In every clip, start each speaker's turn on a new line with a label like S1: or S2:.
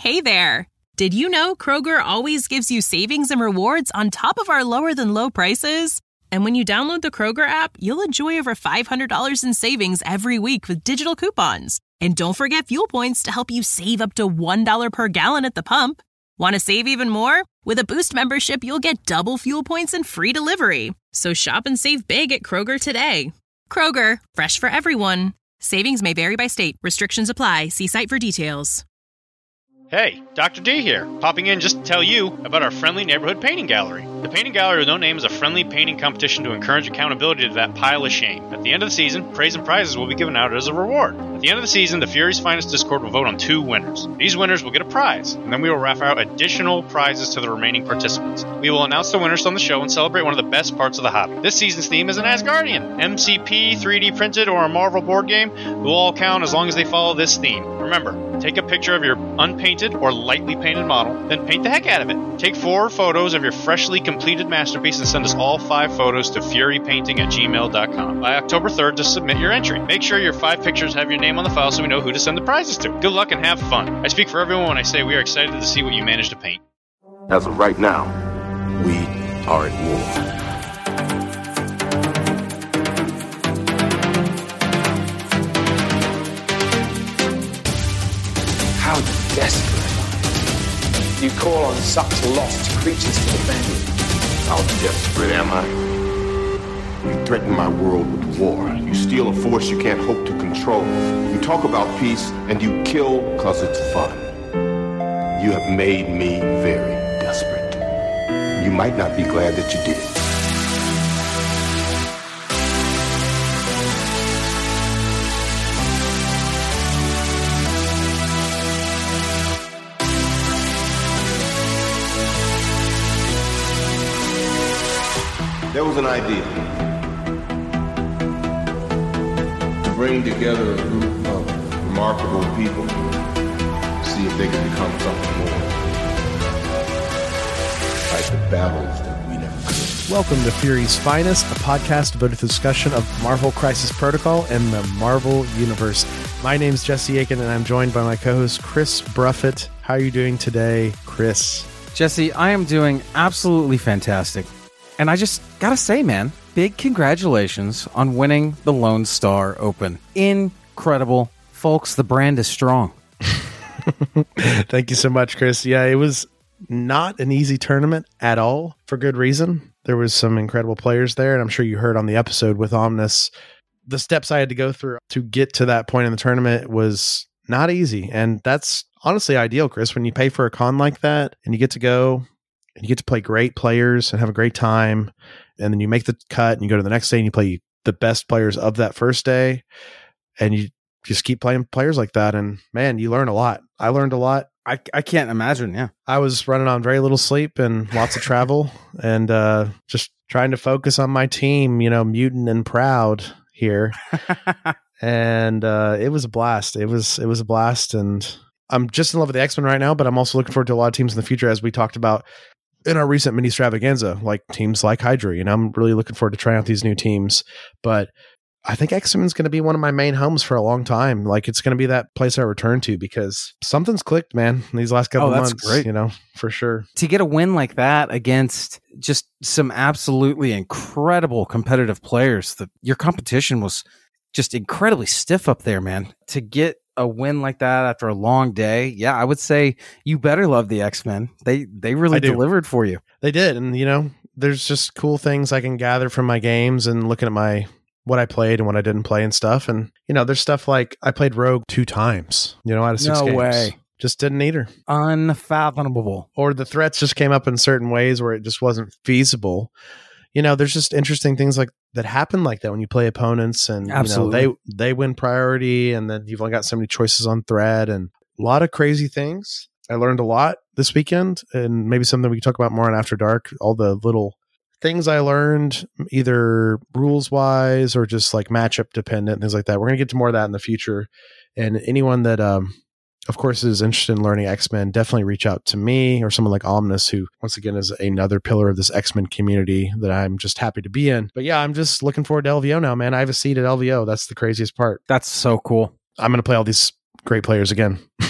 S1: Hey there! Did you know Kroger always gives you savings and rewards on top of our lower-than-low prices? And when you download the Kroger app, you'll enjoy over $500 in savings every week with digital coupons. And don't forget fuel points to help you save up to $1 per gallon at the pump. Want to save even more? With a Boost membership, you'll get double fuel points and free delivery. So shop and save big at Kroger today. Kroger, fresh for everyone. Savings may vary by state. Restrictions apply. See site for details.
S2: Hey, Dr. D here, popping in just to tell you about our friendly neighborhood painting gallery. The Painting Gallery with No Name is a friendly painting competition to encourage accountability to that pile of shame. At the end of the season, praise and prizes will be given out as a reward. At the end of the season, the Fury's Finest Discord will vote on 2 winners. These winners will get a prize, and then we will raffle out additional prizes to the remaining participants. We will announce the winners on the show and celebrate one of the best parts of the hobby. This season's theme is an Asgardian. MCP, 3D printed, or a Marvel board game will all count as long as they follow this theme. Remember, take a picture of your unpainted or lightly painted model, then paint the heck out of it. Take 4 photos of your freshly completed masterpiece and send us all 5 photos to furypainting@gmail.com by October 3rd to submit your entry. Make sure your 5 pictures have your name on the file so we know who to send the prizes to. Good luck and have fun. I speak for everyone when I say we are excited to see what you managed to paint.
S3: As of right now, we are at war.
S4: How desperate. You call on such lost creatures to defend you.
S3: How desperate am I? You threaten my world with war. You steal a force you can't hope to control. You talk about peace, and you kill because it's fun. You have made me very desperate. You might not be glad that you did. There was an idea to bring together a group of remarkable people, see if they could become something more, like the Babels that we never could.
S5: Welcome to Fury's Finest, a podcast devoted to discussion of Marvel Crisis Protocol and the Marvel Universe. My name's Jesse Aiken, and I'm joined by my co-host Chris Bruffett. How are you doing today, Chris?
S6: Jesse, I am doing absolutely fantastic. And I just gotta say, man, big congratulations on winning the Lone Star Open. Incredible. Folks, the brand is strong.
S5: Thank you so much, Chris. Yeah, it was not an easy tournament at all, for good reason. There was some incredible players there, and I'm sure you heard on the episode with Omnis, the steps I had to go through to get to that point in the tournament was not easy. And that's honestly ideal, Chris, when you pay for a con like that and you get to go and you get to play great players and have a great time. And then you make the cut and you go to the next day and you play the best players of that first day. And you just keep playing players like that. And man, you learn a lot. I learned a lot.
S6: I can't imagine. Yeah.
S5: I was running on very little sleep and lots of travel and just trying to focus on my team, mutant and proud here. And it was a blast. It was a blast. And I'm just in love with the X-Men right now, but I'm also looking forward to a lot of teams in the future, as we talked about in our recent mini extravaganza, like teams like Hydra. I'm really looking forward to trying out these new teams. But I think X-Men's going to be one of my main homes for a long time. Like, it's going to be that place I return to because something's clicked, man, in these last couple of months. Great. For sure.
S6: To get a win like that against just some absolutely incredible competitive players, your competition was just incredibly stiff up there, man. To get a win like that after a long day, yeah, I would say you better love the X-Men. They really delivered for you.
S5: They did. And, there's just cool things I can gather from my games and looking at what I played and what I didn't play and stuff. And, there's stuff like I played Rogue 2 times, out of 6 games.
S6: No way.
S5: Just didn't need her.
S6: Unfathomable.
S5: Or the threats just came up in certain ways where it just wasn't feasible. There's just interesting things like that happen like that when you play opponents and they win priority and then you've only got so many choices on thread and a lot of crazy things. I learned a lot this weekend and maybe something we can talk about more on After Dark, all the little things I learned either rules wise or just like matchup dependent, things like that. We're going to get to more of that in the future. And anyone that, of course, is interested in learning X-Men, definitely reach out to me or someone like Omnis, who once again is another pillar of this X-Men community that I'm just happy to be in. But yeah, I'm just looking forward to LVO now, man. I have a seat at LVO. That's the craziest part.
S6: That's so cool.
S5: I'm going to play all these great players again.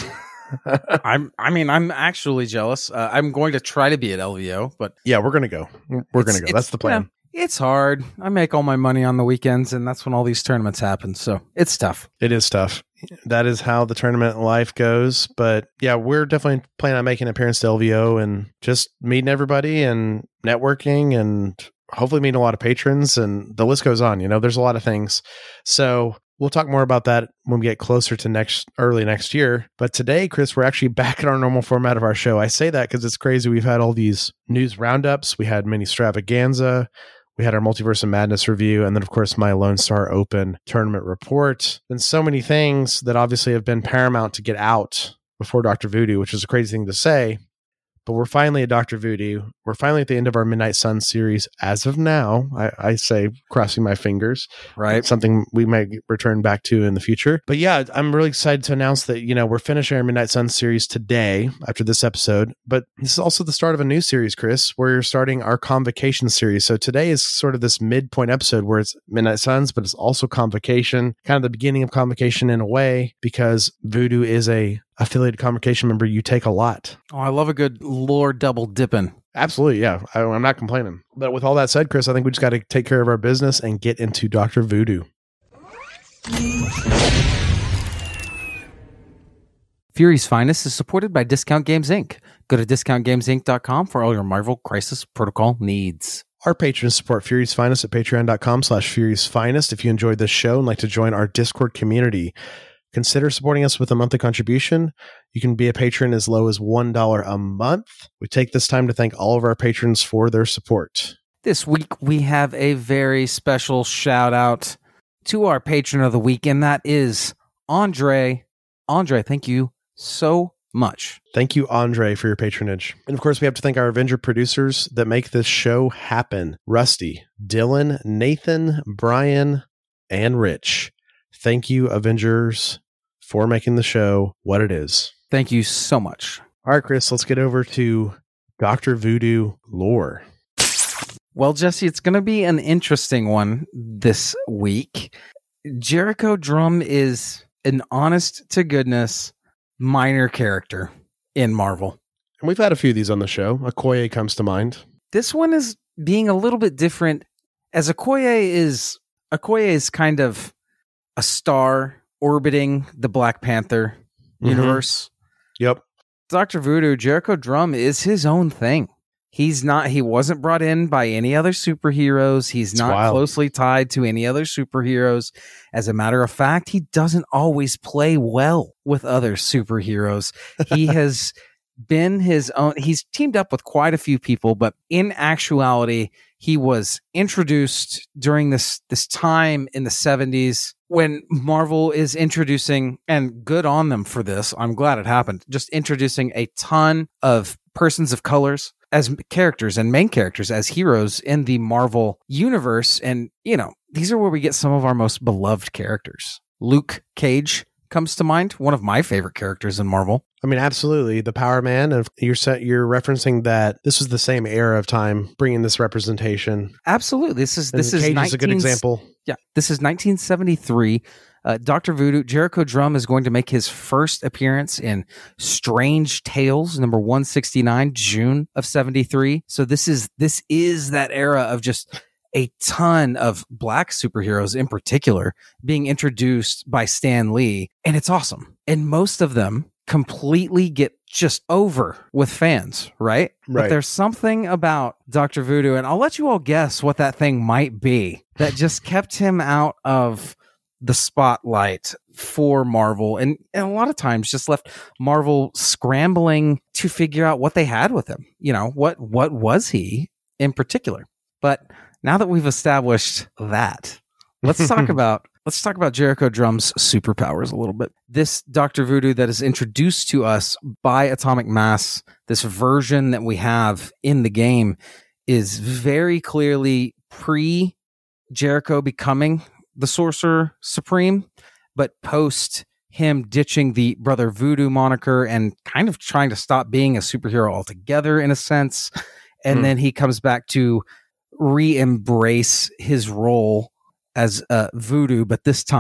S6: I'm actually jealous. I'm going to try to be at LVO, but
S5: yeah, we're going to go. We're going to go. That's the plan.
S6: It's hard. I make all my money on the weekends, and that's when all these tournaments happen. So it's tough.
S5: It is tough. That is how the tournament life goes. But yeah, we're definitely planning on making an appearance to LVO and just meeting everybody and networking and hopefully meeting a lot of patrons, and the list goes on. There's a lot of things. So we'll talk more about that when we get closer to early next year. But today, Chris, we're actually back in our normal format of our show. I say that because it's crazy. We've had all these news roundups. We had mini Stravaganza. We had our Multiverse of Madness review. And then, of course, my Lone Star Open tournament report. And so many things that obviously have been paramount to get out before Dr. Voodoo, which is a crazy thing to say. But we're finally at Dr. Voodoo. We're finally at the end of our Midnight Sun series as of now. I say, crossing my fingers.
S6: Right.
S5: It's something we might return back to in the future. But yeah, I'm really excited to announce that, we're finishing our Midnight Sun series today after this episode. But this is also the start of a new series, Chris. We're starting our Convocation series. So today is sort of this midpoint episode where it's Midnight Suns, but it's also Convocation, kind of the beginning of Convocation in a way, because Voodoo is a affiliated Convocation member. You take a lot.
S6: Oh, I love a good lore double dipping.
S5: Absolutely, yeah. I'm not complaining. But with all that said, Chris, I think we just got to take care of our business and get into Dr. Voodoo.
S6: Fury's Finest is supported by Discount Games Inc. Go to discountgamesinc.com for all your Marvel Crisis Protocol needs.
S5: Our patrons support Fury's Finest at patreon.com/Fury's Finest. If you enjoyed this show and like to join our Discord community, consider supporting us with a monthly contribution. You can be a patron as low as $1 a month. We take this time to thank all of our patrons for their support.
S6: This week, we have a very special shout out to our patron of the week, and that is Andre. Andre, thank you so much.
S5: Thank you, Andre, for your patronage. And of course, we have to thank our Avenger producers that make this show happen. Rusty, Dylan, Nathan, Brian, and Rich. Thank you, Avengers, for making the show what it is.
S6: Thank you so much.
S5: All right, Chris, let's get over to Dr. Voodoo lore.
S6: Well, Jesse, it's going to be an interesting one this week. Jericho Drumm is an honest-to-goodness minor character in Marvel.
S5: And we've had a few of these on the show. Okoye comes to mind.
S6: This one is being a little bit different, as Okoye is kind of a star orbiting the Black Panther universe.
S5: Yep.
S6: Dr. Voodoo, Jericho Drumm, is his own thing. He wasn't brought in by any other superheroes. He's not closely tied to any other superheroes. As a matter of fact, he doesn't always play well with other superheroes. He has been his own. He's teamed up with quite a few people, but in actuality, he was introduced during this time in the 70s when Marvel is introducing, and good on them for this, I'm glad it happened, just introducing a ton of persons of colors as characters and main characters as heroes in the Marvel universe. And, these are where we get some of our most beloved characters. Luke Cage comes to mind, one of my favorite characters in Marvel.
S5: I mean, absolutely. The Power Man. And you're referencing that this was the same era of time bringing this representation.
S6: Absolutely. This is
S5: Cage is a good example.
S6: Yeah. This is 1973. Dr. Voodoo, Jericho Drumm is going to make his first appearance in Strange Tales, number 169, June of 73. So this is that era of just a ton of black superheroes in particular being introduced by Stan Lee. And it's awesome. And most of them completely get just over with fans, right? But there's something about Dr. Voodoo, and I'll let you all guess what that thing might be, that just kept him out of the spotlight for Marvel, and a lot of times just left Marvel scrambling to figure out what they had with him. What was he in particular? But now that we've established that, let's talk about Jericho Drumm's superpowers a little bit. This Dr. Voodoo that is introduced to us by Atomic Mass, this version that we have in the game, is very clearly pre-Jericho becoming the Sorcerer Supreme, but post him ditching the Brother Voodoo moniker and kind of trying to stop being a superhero altogether in a sense. And then he comes back to re-embrace his role as Voodoo, but this time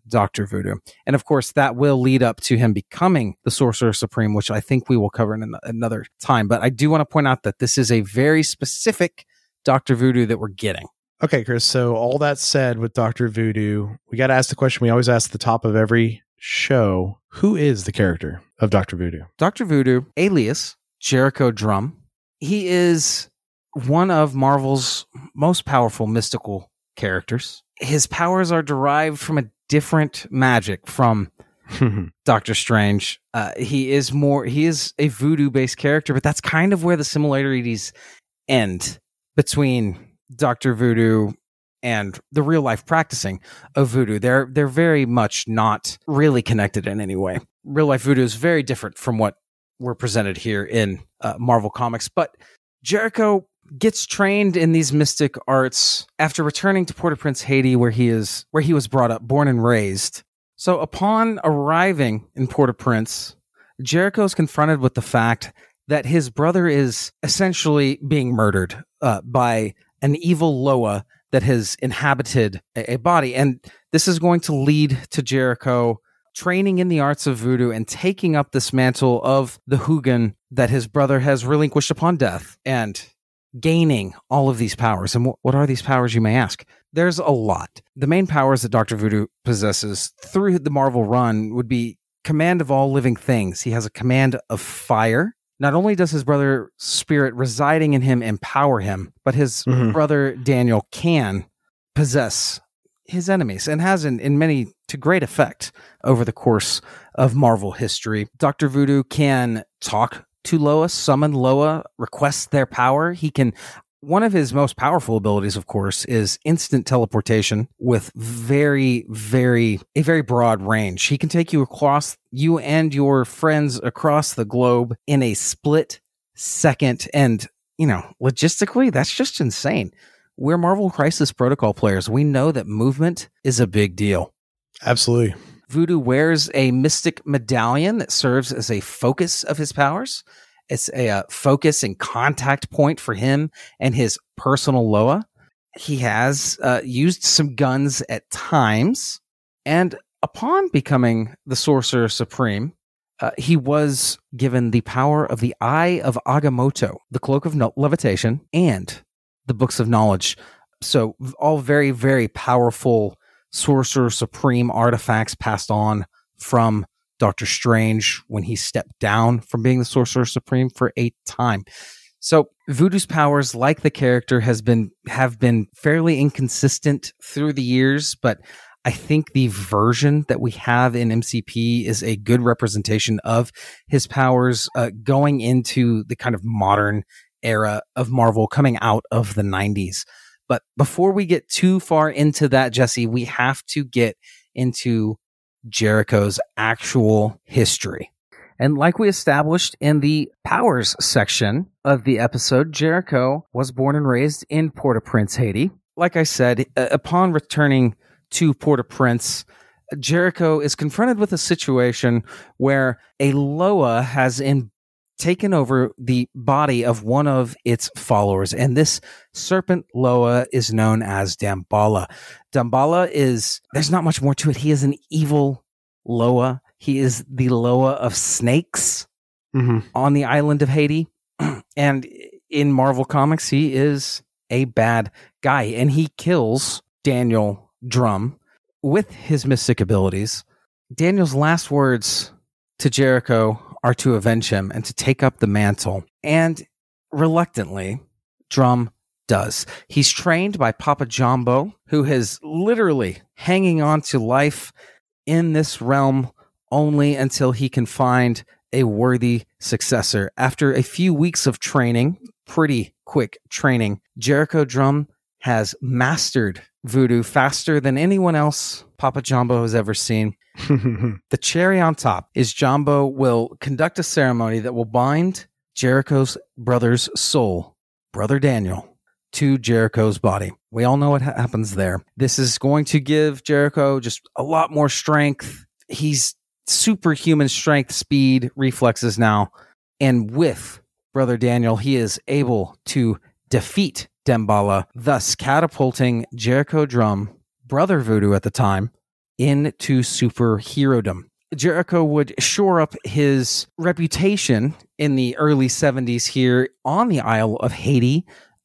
S6: Dr. Voodoo. And of course, that will lead up to him becoming the Sorcerer Supreme, which I think we will cover in another time. But I do want to point out that this is a very specific Dr. Voodoo that we're getting.
S5: Okay, Chris. So all that said with Dr. Voodoo, we got to ask the question we always ask at the top of every show. Who is the character of Dr. Voodoo?
S6: Dr. Voodoo, alias Jericho Drumm. He is one of Marvel's most powerful mystical characters. His powers are derived from a different magic from Doctor Strange. He is a voodoo-based character, but that's kind of where the similarities end between Dr. Voodoo and the real life practicing of voodoo. They're very much not really connected in any way. Real life voodoo is very different from what we're presented here in Marvel Comics, but Jericho gets trained in these mystic arts after returning to Port-au-Prince, Haiti, where he was brought up, born and raised. So upon arriving in Port-au-Prince, Jericho is confronted with the fact that his brother is essentially being murdered by an evil Loa that has inhabited a body. And this is going to lead to Jericho training in the arts of voodoo and taking up this mantle of the Hugin that his brother has relinquished upon death and gaining all of these powers. And what are these powers, you may ask? There's a lot. The main powers that Dr. Voodoo possesses through the Marvel run would be command of all living things. He has a command of fire. Not only does his brother's spirit residing in him empower him, but his brother Daniel can possess his enemies and has in many to great effect over the course of Marvel history. Dr. Voodoo can talk to Loa, summon Loa, request their power. One of his most powerful abilities, of course, is instant teleportation with a very broad range. He can take you and your friends across the globe in a split second. And, logistically, that's just insane. We're Marvel Crisis Protocol players. We know that movement is a big deal.
S5: Absolutely.
S6: Voodoo wears a mystic medallion that serves as a focus of his powers. It's a focus and contact point for him and his personal Loa. He has used some guns at times. And upon becoming the Sorcerer Supreme, he was given the power of the Eye of Agamotto, the Cloak of Levitation, and the Books of Knowledge. So all very, very powerful Sorcerer Supreme artifacts passed on from Doctor Strange when he stepped down from being the Sorcerer Supreme for a time. So Voodoo's powers, like the character, have been fairly inconsistent through the years, but I think the version that we have in MCP is a good representation of his powers going into the kind of modern era of Marvel coming out of the 90s. But before we get too far into that, Jesse, we have to get into Jericho's actual history. And like we established in the powers section of the episode, Jericho was born and raised in Port-au-Prince, Haiti. Like I said, upon returning to Port-au-Prince, Jericho is confronted with a situation where a Loa has taken over the body of one of its followers. And this serpent Loa is known as Damballa. Damballa there's not much more to it. He is an evil Loa. He is the Loa of snakes on the island of Haiti. And in Marvel Comics, he is a bad guy. And he kills Daniel Drumm with his mystic abilities. Daniel's last words to Jericho are to avenge him and to take up the mantle. And reluctantly, Drumm does. He's trained by Papa Jumbo, who is literally hanging on to life in this realm only until he can find a worthy successor. After a few weeks of training, pretty quick training, Jericho Drumm has mastered voodoo faster than anyone else Papa Jumbo has ever seen. The cherry on top is Jumbo will conduct a ceremony that will bind Jericho's brother's soul, Brother Daniel, to Jericho's body. We all know what happens there. This is going to give Jericho just a lot more strength. He's superhuman strength, speed, reflexes now. And with Brother Daniel, he is able to defeat Damballa, thus catapulting Jericho Drumm, Brother Voodoo at the time, into superherodom. Jericho would shore up his reputation in the early 70s here on the Isle of Haiti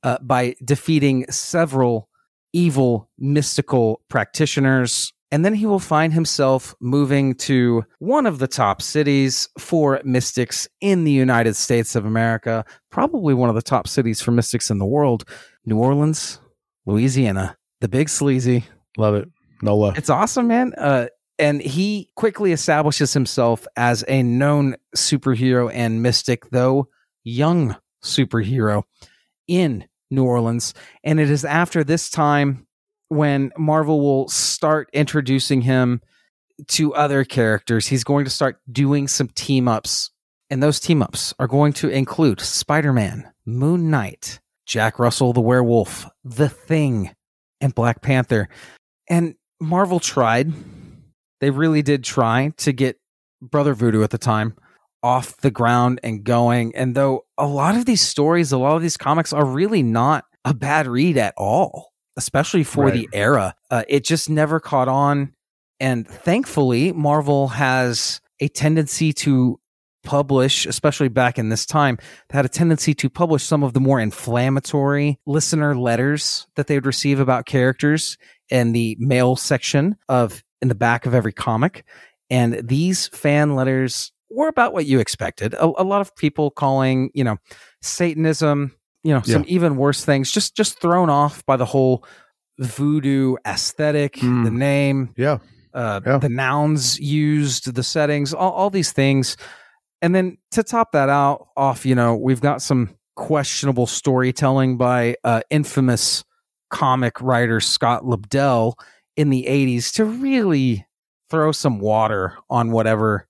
S6: by defeating several evil mystical practitioners. And then he will find himself moving to one of the top cities for mystics in the United States of America, probably one of the top cities for mystics in the world, New Orleans, Louisiana, the big sleazy.
S5: Love it. NOLA.
S6: It's awesome, man. And he quickly establishes himself as a known superhero and mystic, though young superhero in New Orleans. And it is after this time when Marvel will start introducing him to other characters. He's going to start doing some team-ups. And those team-ups are going to include Spider-Man, Moon Knight, Jack Russell the Werewolf, The Thing, and Black Panther. And Marvel tried. They really did try to get Brother Voodoo at the time off the ground and going. And though a lot of these stories, a lot of these comics are really not a bad read at all, especially for the era, it just never caught on. And thankfully, Marvel has a tendency to publish, especially back in this time, they had a tendency to publish some of the more inflammatory listener letters that they would receive about characters in the mail section in the back of every comic. And these fan letters were about what you expected. A lot of people calling, Satanism, some even worse things, just thrown off by the whole voodoo aesthetic, the name, the nouns used, the settings, all these things. And then to top that off, we've got some questionable storytelling by infamous comic writer Scott Lobdell in the 80s to really throw some water on whatever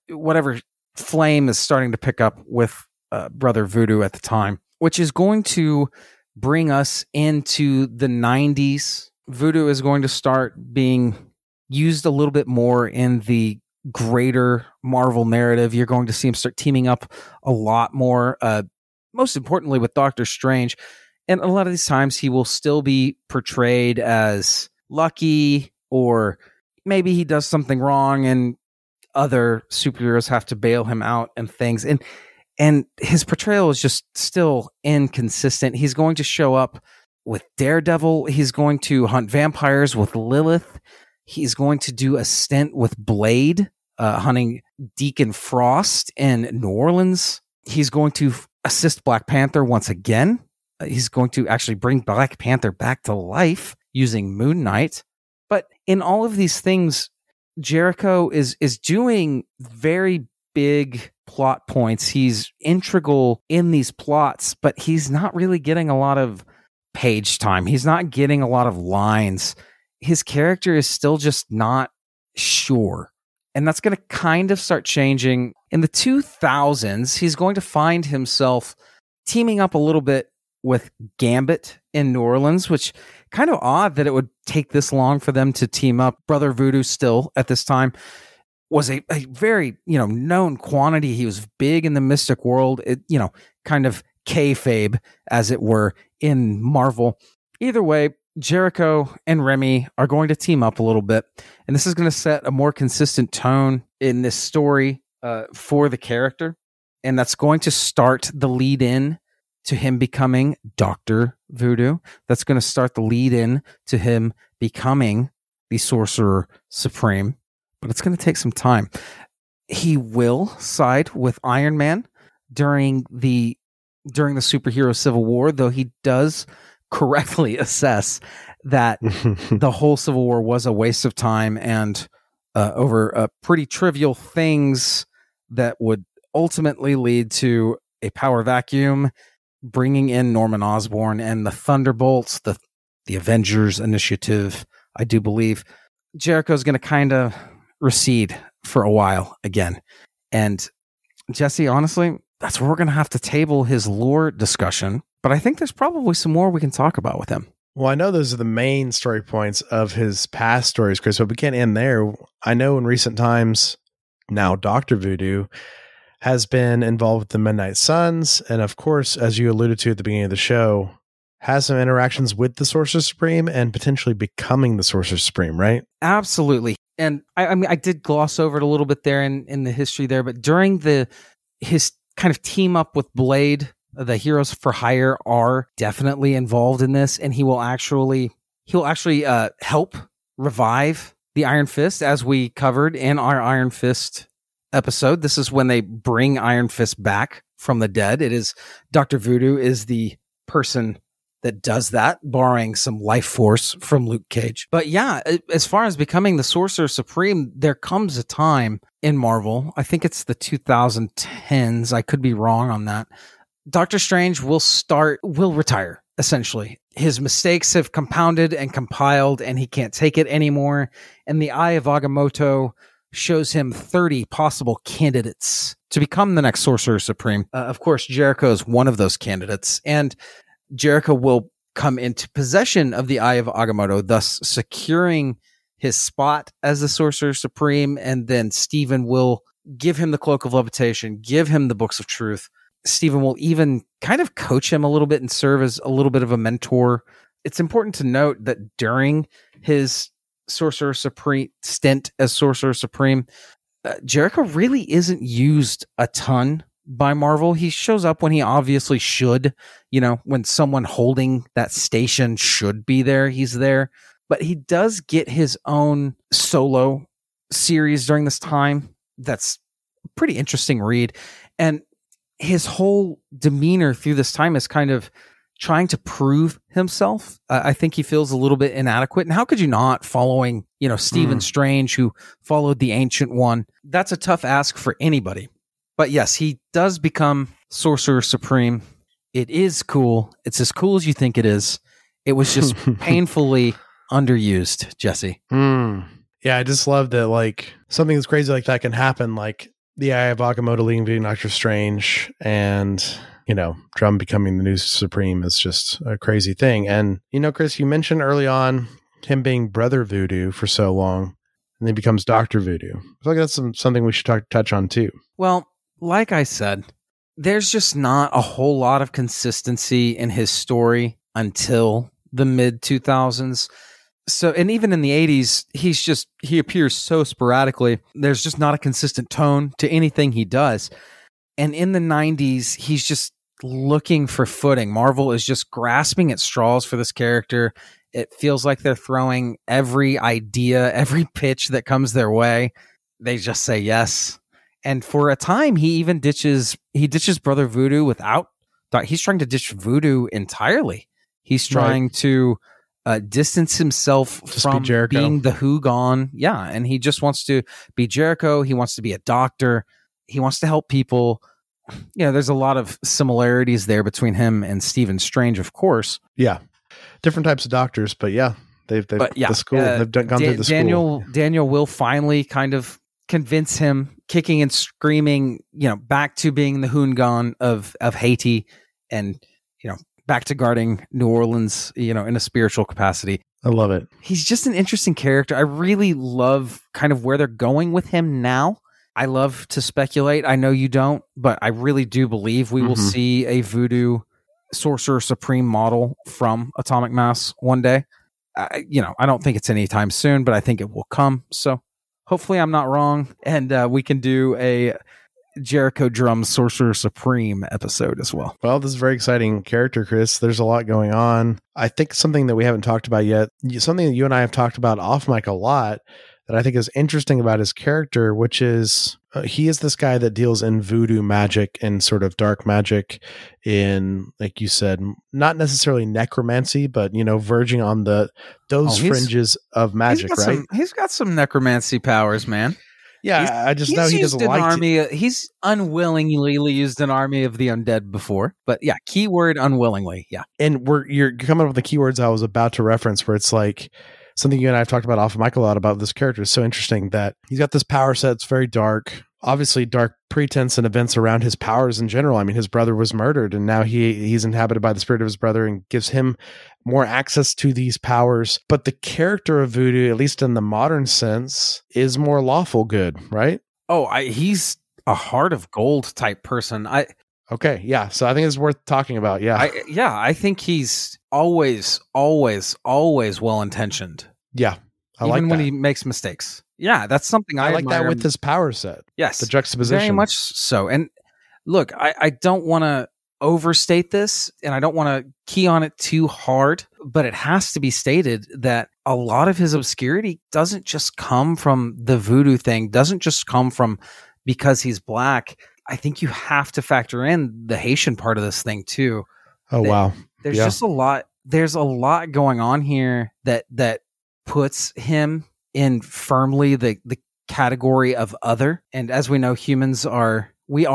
S6: flame is starting to pick up with Brother Voodoo at the time, which is going to bring us into the 90s. Voodoo is going to start being used a little bit more in the greater Marvel narrative. You're going to see him start teaming up a lot more, most importantly with Doctor Strange. And a lot of these times he will still be portrayed as lucky, or maybe he does something wrong and other superheroes have to bail him out and things. And his portrayal is just still inconsistent. He's going to show up with Daredevil. He's going to hunt vampires with Lilith. He's going to do a stint with Blade, hunting Deacon Frost in New Orleans. He's going to assist Black Panther once again. He's going to actually bring Black Panther back to life using Moon Knight. But in all of these things, Jericho is doing very big plot points. He's integral in these plots, but he's not really getting a lot of page time. He's not getting a lot of lines. His character is still just not sure. And that's going to kind of start changing. In the 2000s, he's going to find himself teaming up a little bit with Gambit in New Orleans, which kind of odd that it would take this long for them to team up. Brother Voodoo still at this time was a very, known quantity. He was big in the mystic world, kind of kayfabe, as it were, in Marvel. Either way, Jericho and Remy are going to team up a little bit, and this is going to set a more consistent tone in this story for the character, and that's going to start the lead in to him becoming Dr. Voodoo. That's going to start the lead in to him becoming the Sorcerer Supreme, but it's going to take some time. He will side with Iron Man during the superhero Civil War, though he does correctly assess that the whole Civil War was a waste of time and over pretty trivial things that would ultimately lead to a power vacuum, bringing in Norman Osborn and the Thunderbolts, the Avengers Initiative, I do believe. Jericho's going to kind of recede for a while again. And Jesse, honestly, that's where we're going to have to table his lore discussion. But I think there's probably some more we can talk about with him.
S5: Well, I know those are the main story points of his past stories, Chris, but we can't end there. I know in recent times, now Dr. Voodoo has been involved with the Midnight Suns. And of course, as you alluded to at the beginning of the show, has some interactions with the Sorcerer Supreme and potentially becoming the Sorcerer Supreme, right?
S6: Absolutely. And I mean, I did gloss over it a little bit there in the history there, but during his kind of team up with Blade, the Heroes for Hire are definitely involved in this, and he'll actually help revive the Iron Fist, as we covered in our Iron Fist episode. This is when they bring Iron Fist back from the dead. It is Dr. Voodoo is the person that does that, borrowing some life force from Luke Cage. But yeah, as far as becoming the Sorcerer Supreme, there comes a time in Marvel, I think it's the 2010s, I could be wrong on that, Doctor Strange will retire, essentially. His mistakes have compounded and compiled, and he can't take it anymore. And the Eye of Agamotto shows him 30 possible candidates to become the next Sorcerer Supreme. Of course, Jericho is one of those candidates, and Jericho will come into possession of the Eye of Agamotto, thus securing his spot as the Sorcerer Supreme. And then Stephen will give him the Cloak of Levitation, give him the Books of Truth. Stephen will even kind of coach him a little bit and serve as a little bit of a mentor. It's important to note that during his Sorcerer Supreme stint as Sorcerer Supreme, Jericho really isn't used a ton by Marvel. He shows up when he obviously should, when someone holding that station should be there, he's there. But he does get his own solo series during this time. That's a pretty interesting read. And his whole demeanor through this time is kind of trying to prove himself. I think he feels a little bit inadequate. And how could you not, following, Stephen Strange, who followed the Ancient One? That's a tough ask for anybody. But yes, he does become Sorcerer Supreme. It is cool. It's as cool as you think it is. It was just painfully underused, Jesse.
S5: Yeah, I just love that, something that's crazy like that can happen, like the Eye of Agamotto leading Doctor Strange, and Drum becoming the new Supreme is just a crazy thing. And Chris, you mentioned early on him being Brother Voodoo for so long, and then he becomes Dr. Voodoo. I feel like that's something we should touch on too.
S6: Well, like I said, there's just not a whole lot of consistency in his story until the mid 2000s. So, and even in the 80s, he appears so sporadically. There's just not a consistent tone to anything he does. And in the 90s, he's just looking for footing. Marvel is just grasping at straws for this character. It feels like they're throwing every idea, every pitch that comes their way. They just say yes. And for a time, he ditches Brother Voodoo he's trying to ditch Voodoo entirely. He's trying to distance himself from being the Hugon. Yeah. And he just wants to be Jericho. He wants to be a doctor. He wants to help people. There's a lot of similarities there between him and Stephen Strange, of course.
S5: Yeah. Different types of doctors, but yeah, they've gone through the school.
S6: Daniel will finally kind of convince him, kicking and screaming, back to being the Hugon of Haiti, and, back to guarding New Orleans, in a spiritual capacity.
S5: I love it.
S6: He's just an interesting character. I really love kind of where they're going with him now. I love to speculate. I know you don't, but I really do believe we will see a Voodoo Sorcerer Supreme model from Atomic Mass one day. I don't think it's anytime soon, but I think it will come. So hopefully I'm not wrong, and we can do a Jericho Drum Sorcerer Supreme episode as well.
S5: Well, this is a very exciting character, Chris. There's a lot going on. I think something that we haven't talked about yet, something that you and I have talked about off mic a lot, that I think is interesting about his character, which is he is this guy that deals in voodoo magic and sort of dark magic in, like you said, not necessarily necromancy, but, verging on those fringes of magic, right?
S6: He's got some necromancy powers, man.
S5: Yeah, I just know he doesn't like
S6: it. He's unwillingly used an army of the undead before, but yeah, keyword unwillingly. Yeah.
S5: And you're coming up with the keywords I was about to reference, where it's like something you and I have talked about off of Mike a lot about this character. Is so interesting that he's got this power set. It's very dark, obviously dark pretense and events around his powers in general. I mean, his brother was murdered, and now he's inhabited by the spirit of his brother and gives him more access to these powers. But the character of Voodoo, at least in the modern sense, is more lawful good, right?
S6: Oh, he's a heart of gold type person.
S5: Okay, yeah. So I think it's worth talking about. Yeah,
S6: I think he's always well intentioned.
S5: Yeah, I
S6: even
S5: like that.
S6: when he makes mistakes. Yeah, that's something I
S5: like that
S6: admire
S5: with his power set.
S6: Yes,
S5: the juxtaposition,
S6: very much so. And look, I don't want to overstate this, and I don't want to key on it too hard, but it has to be stated that a lot of his obscurity doesn't just come from the voodoo thing, doesn't just come from because he's black. I think you have to factor in the Haitian part of this thing too.
S5: Oh, wow.
S6: There's just a lot. There's a lot going on here that puts him in firmly the category of other. And as we know, humans are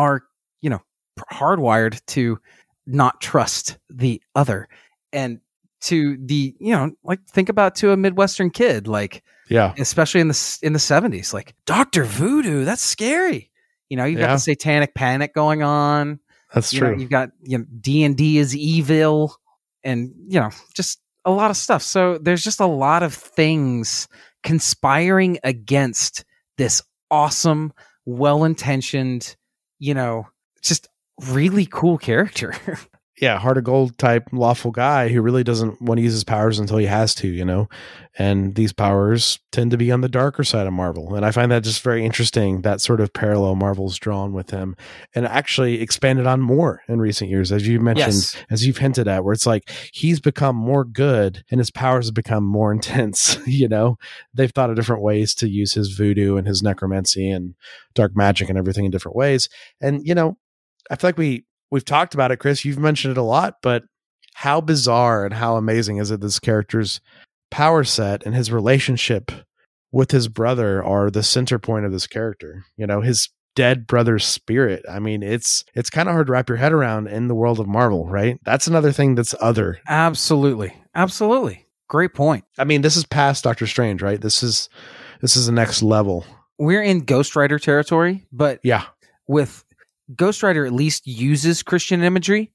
S6: hardwired to not trust the other. And to the, think about to a Midwestern kid, especially in the 70s, like Dr. Voodoo, that's scary. You've got the satanic panic going on.
S5: That's true.
S6: You've got, D&D is evil and, just a lot of stuff. So there's just a lot of things conspiring against this awesome, well-intentioned, just really cool character.
S5: Yeah, heart of gold type lawful guy who really doesn't want to use his powers until he has to, and these powers tend to be on the darker side of Marvel. And I find that just very interesting, that sort of parallel Marvel's drawn with him and actually expanded on more in recent years, as you mentioned, as you've hinted at, where it's like he's become more good and his powers have become more intense. They've thought of different ways to use his voodoo and his necromancy and dark magic and everything in different ways. And, I feel like we've talked about it, Chris. You've mentioned it a lot, but how bizarre and how amazing is it this character's power set and his relationship with his brother are the center point of this character. His dead brother's spirit. I mean, it's kind of hard to wrap your head around in the world of Marvel, right? That's another thing that's other.
S6: Absolutely. Great point.
S5: I mean, this is past Doctor Strange, right? This is the next level.
S6: We're in Ghost Rider territory, but
S5: yeah,
S6: with Ghost Rider at least uses Christian imagery.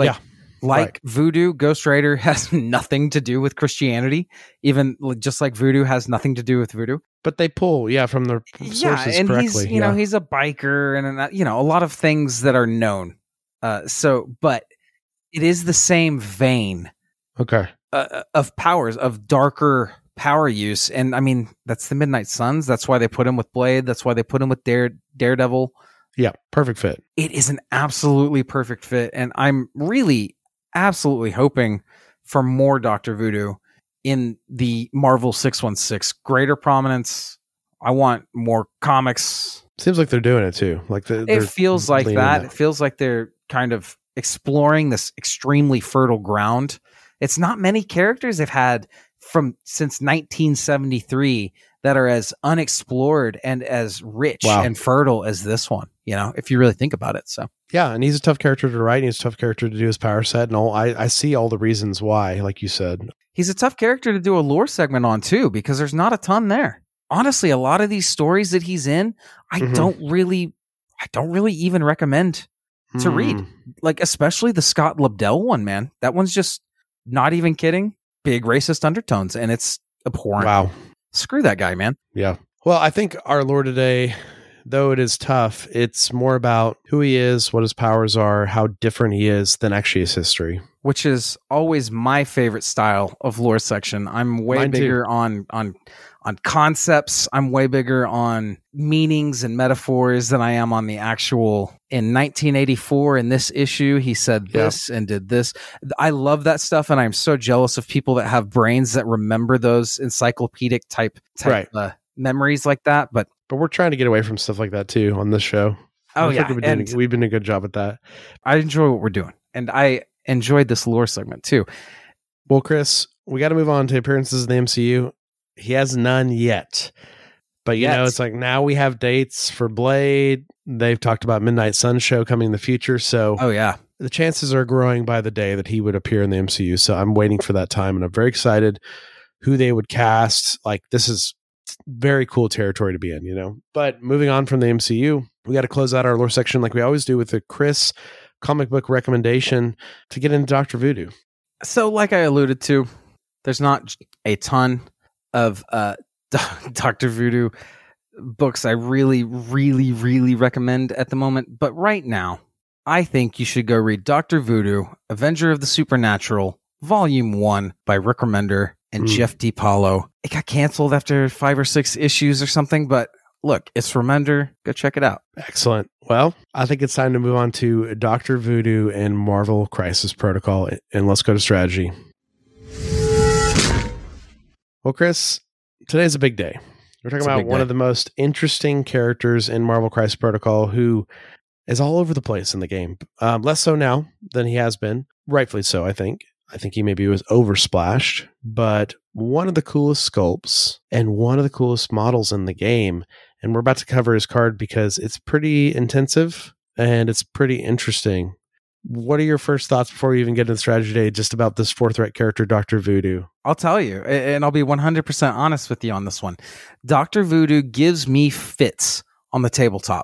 S6: Voodoo, Ghost Rider has nothing to do with Christianity, even just like voodoo has nothing to do with voodoo.
S5: But they pull, from the sources
S6: and
S5: correctly.
S6: He's a biker and a lot of things that are known. But it is the same vein.
S5: Okay.
S6: Of powers, of darker power use. And I mean, that's the Midnight Suns. That's why they put him with Blade. That's why they put him with Daredevil.
S5: Yeah, perfect fit.
S6: It is an absolutely perfect fit. And I'm really absolutely hoping for more Dr. Voodoo in the Marvel 616. Greater prominence. I want more comics.
S5: Seems like they're doing it too.
S6: It feels like that. It feels like they're kind of exploring this extremely fertile ground. It's not many characters they've had since 1973 that are as unexplored and as rich and fertile as this one, if you really think about it. So
S5: yeah, and he's a tough character to write, and he's a tough character to do his power set and all. I see all the reasons why, like you said.
S6: He's a tough character to do a lore segment on too, because there's not a ton there. Honestly, a lot of these stories that he's in, I don't really even recommend to read. Especially the Scott Lobdell one, man. That one's just not even kidding. Big racist undertones, and it's abhorrent.
S5: Wow.
S6: Screw that guy, man.
S5: Yeah. Well, I think our lore today, though it is tough, it's more about who he is, what his powers are, how different he is than actually his history.
S6: Which is always my favorite style of lore section. I'm way bigger on concepts. I'm way bigger on meanings and metaphors than I am on the actual. In 1984, in this issue, he said this and did this. I love that stuff, and I'm so jealous of people that have brains that remember those encyclopedic type memories like that. But
S5: we're trying to get away from stuff like that too on this show.
S6: Oh,
S5: we've been doing a good job at that.
S6: I enjoy what we're doing, and I enjoyed this lore segment too.
S5: Well, Chris, we got to move on to appearances in the MCU. He has none yet. But, it's like now we have dates for Blade. They've talked about Midnight Sun show coming in the future. So the chances are growing by the day that he would appear in the MCU. So I'm waiting for that time. And I'm very excited who they would cast. Like, this is very cool territory to be in, But moving on from the MCU, we got to close out our lore section like we always do with the Chris comic book recommendation to get into Dr. Voodoo.
S6: So like I alluded to, there's not a ton of Dr. Voodoo books I really, really, really recommend at the moment. But right now, I think you should go read Dr. Voodoo, Avenger of the Supernatural, Volume 1 by Rick Remender and Jeff DiPaolo. It got canceled after 5 or 6 issues or something, but look, it's Remender. Go check it out.
S5: Excellent. Well, I think it's time to move on to Dr. Voodoo and Marvel Crisis Protocol, and let's go to strategy. Well, Chris, today's a big day. We're talking about one of the most interesting characters in Marvel Crisis Protocol who is all over the place in the game. Less so now than he has been. Rightfully so, I think. I think he maybe was oversplashed, but one of the coolest sculpts and one of the coolest models in the game. And we're about to cover his card because it's pretty intensive and it's pretty interesting. What are your first thoughts before we even get into the strategy today just about this 4th character, Dr. Voodoo?
S6: I'll tell you, and I'll be 100% honest with you on this one. Dr. Voodoo gives me fits on the tabletop.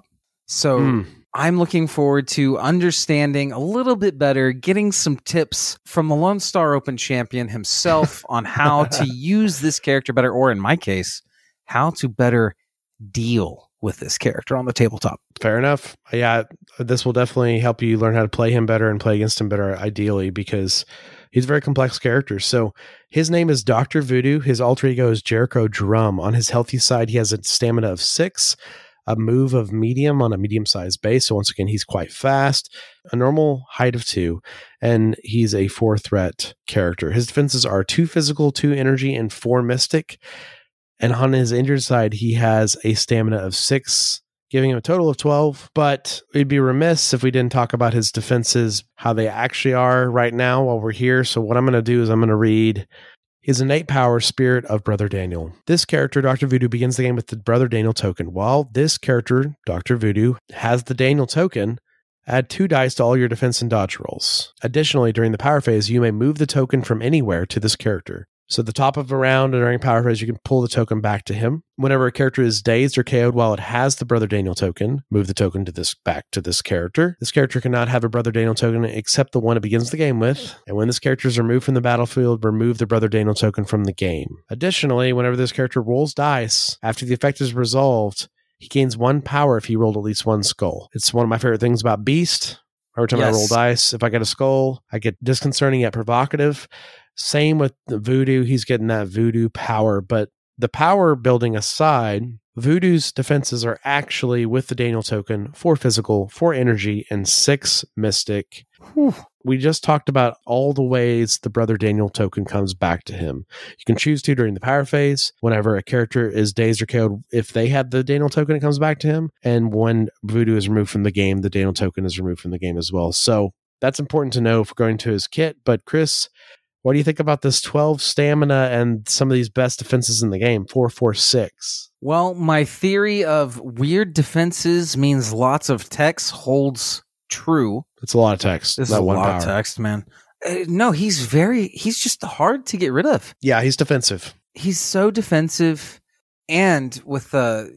S6: So I'm looking forward to understanding a little bit better, getting some tips from the Lone Star Open champion himself on how to use this character better, or in my case, how to better deal with this character on the tabletop.
S5: Fair enough. Yeah, this will definitely help you learn how to play him better and play against him better, ideally, because he's a very complex character. So his name is Dr. Voodoo. His alter ego is Jericho Drum. On his healthy side, he has a stamina of 6, a move of medium on a medium-sized base. So once again, he's quite fast, a normal height of 2, and he's a 4-threat character. His defenses are 2 physical, 2 energy, and 4 mystic. And on his injured side, he has a stamina of 6, giving him a total of 12. But we'd be remiss if we didn't talk about his defenses, how they actually are right now while we're here. So what I'm going to do is I'm going to read his innate power, Spirit of Brother Daniel. This character, Dr. Voodoo, begins the game with the Brother Daniel token. While this character, Dr. Voodoo, has the Daniel token, add 2 dice to all your defense and dodge rolls. Additionally, during the power phase, you may move the token from anywhere to this character. So at the top of a round and during power phase, you can pull the token back to him. Whenever a character is dazed or KO'd while it has the Brother Daniel token, move the token to this back to this character. This character cannot have a Brother Daniel token except the one it begins the game with. And when this character is removed from the battlefield, remove the Brother Daniel token from the game. Additionally, whenever this character rolls dice, after the effect is resolved, he gains 1 power if he rolled at least 1 skull. It's one of my favorite things about Beast. Every time I roll dice, if I get a skull, I get disconcerting yet provocative. Same with the Voodoo. He's getting that Voodoo power. But the power building aside, Voodoo's defenses are actually, with the Daniel token, 4 physical, 4 energy, and 6 mystic. Whew. We just talked about all the ways the Brother Daniel token comes back to him. You can choose to during the power phase, whenever a character is dazed or KO'd, if they had the Daniel token, it comes back to him. And when Voodoo is removed from the game, the Daniel token is removed from the game as well. So that's important to know if we're going to his kit. But Chris, what do you think about this 12 stamina and some of these best defenses in the game? 4, 4, 6.
S6: Well, my theory of weird defenses means lots of text holds true.
S5: It's a lot of text.
S6: This is a lot of text, man. No, he's just hard to get rid of.
S5: Yeah, he's defensive.
S6: He's so defensive. And with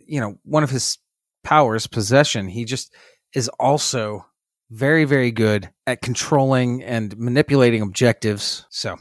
S6: one of his powers, possession, he just is also very, very good at controlling and manipulating objectives. So,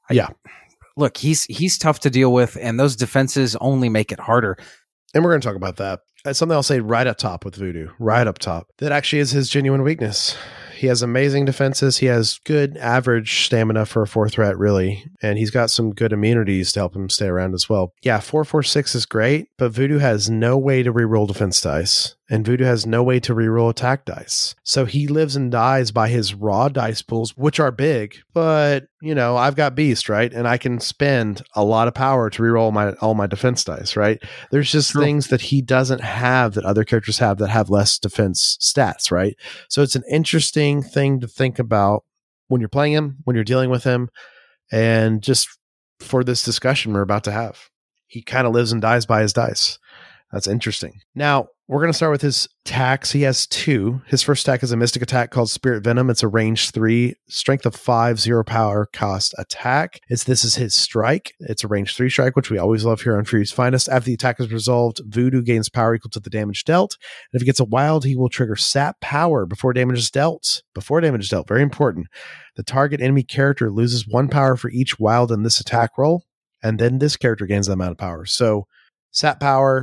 S6: look, he's tough to deal with, and those defenses only make it harder.
S5: And we're going to talk about that. That's something I'll say right up top with Voodoo, right up top. That actually is his genuine weakness. He has amazing defenses. He has good average stamina for a 4-threat, really. And he's got some good immunities to help him stay around as well. Yeah, 4, 4, 6 is great, but Voodoo has no way to reroll defense dice. And Voodoo has no way to reroll attack dice. So he lives and dies by his raw dice pools, which are big. But, I've got Beast, right? And I can spend a lot of power to reroll all my defense dice, right? There's just things that he doesn't have that other characters have that have less defense stats, right? So it's an interesting thing to think about when you're playing him, when you're dealing with him, and just for this discussion we're about to have. He kind of lives and dies by his dice. That's interesting. Now, we're going to start with his attacks. He has 2. His first attack is a mystic attack called Spirit Venom. It's a range 3, strength of 5, 0 power cost attack. This is his strike. It's a range 3 strike, which we always love here on Fury's Finest. After the attack is resolved, Voodoo gains power equal to the damage dealt. And if he gets a wild, he will trigger sap power before damage is dealt. Before damage is dealt, very important. The target enemy character loses 1 power for each wild in this attack roll, and then this character gains that amount of power. So sap power,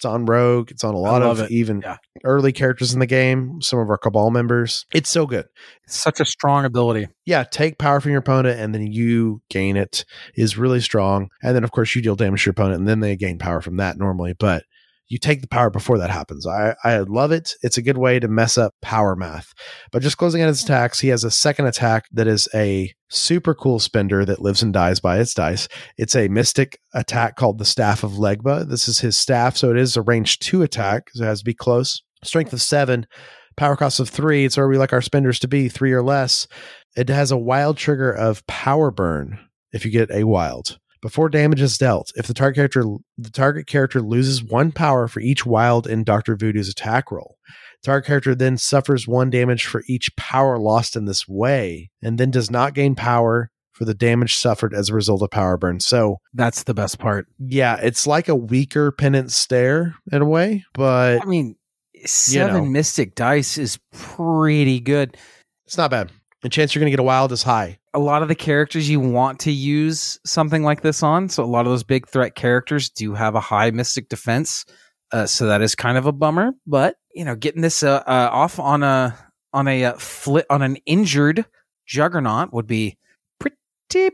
S5: It's on Rogue. It's on a lot of early characters in the game. Some of our Cabal members. It's so good.
S6: Such a strong ability.
S5: Yeah, take power from your opponent and then you gain it is really strong. And then, of course, you deal damage to your opponent and then they gain power from that normally. But you take the power before that happens. I love it. It's a good way to mess up power math. But just closing out his attacks, he has a second attack that is a super cool spender that lives and dies by its dice. It's a mystic attack called the Staff of Legba. This is his staff, so it is a range 2 attack, so it has to be close. Strength of 7, power cost of 3. It's where we like our spenders to be, 3 or less. It has a wild trigger of power burn if you get a wild. Before damage is dealt, if the target character loses 1 power for each wild in Dr. Voodoo's attack roll. The target character then suffers 1 damage for each power lost in this way, and then does not gain power for the damage suffered as a result of power burn. So
S6: that's the best part.
S5: Yeah, it's like a weaker Penance Stare in a way, but
S6: I mean, 7 Mystic dice is pretty good.
S5: It's not bad. The chance you're going to get a wild is high.
S6: A lot of the characters you want to use something like this on, so a lot of those big threat characters do have a high Mystic defense, so that is kind of a bummer. But getting this off on an injured Juggernaut would be pretty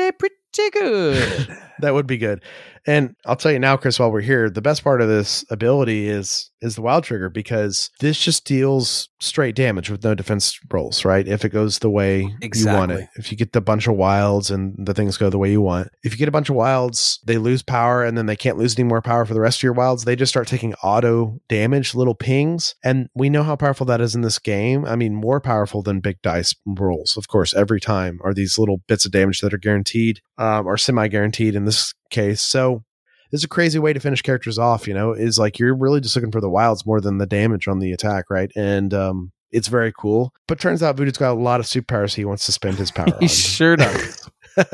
S6: good.
S5: That would be good. And I'll tell you now, Chris, while we're here, the best part of this ability is the wild trigger, because this just deals straight damage with no defense rolls, right? If it goes the way you want it. If you get the bunch of wilds and the things go the way you want. If you get a bunch of wilds, they lose power and then they can't lose any more power for the rest of your wilds. They just start taking auto damage, little pings. And we know how powerful that is in this game. I mean, more powerful than big dice rolls, of course, every time are these little bits of damage that are guaranteed or semi-guaranteed in this case. So it's a crazy way to finish characters off, is like you're really just looking for the wilds more than the damage on the attack, right? And it's very cool. But turns out Voodoo's got a lot of superpowers he wants to spend his power on.
S6: He sure does.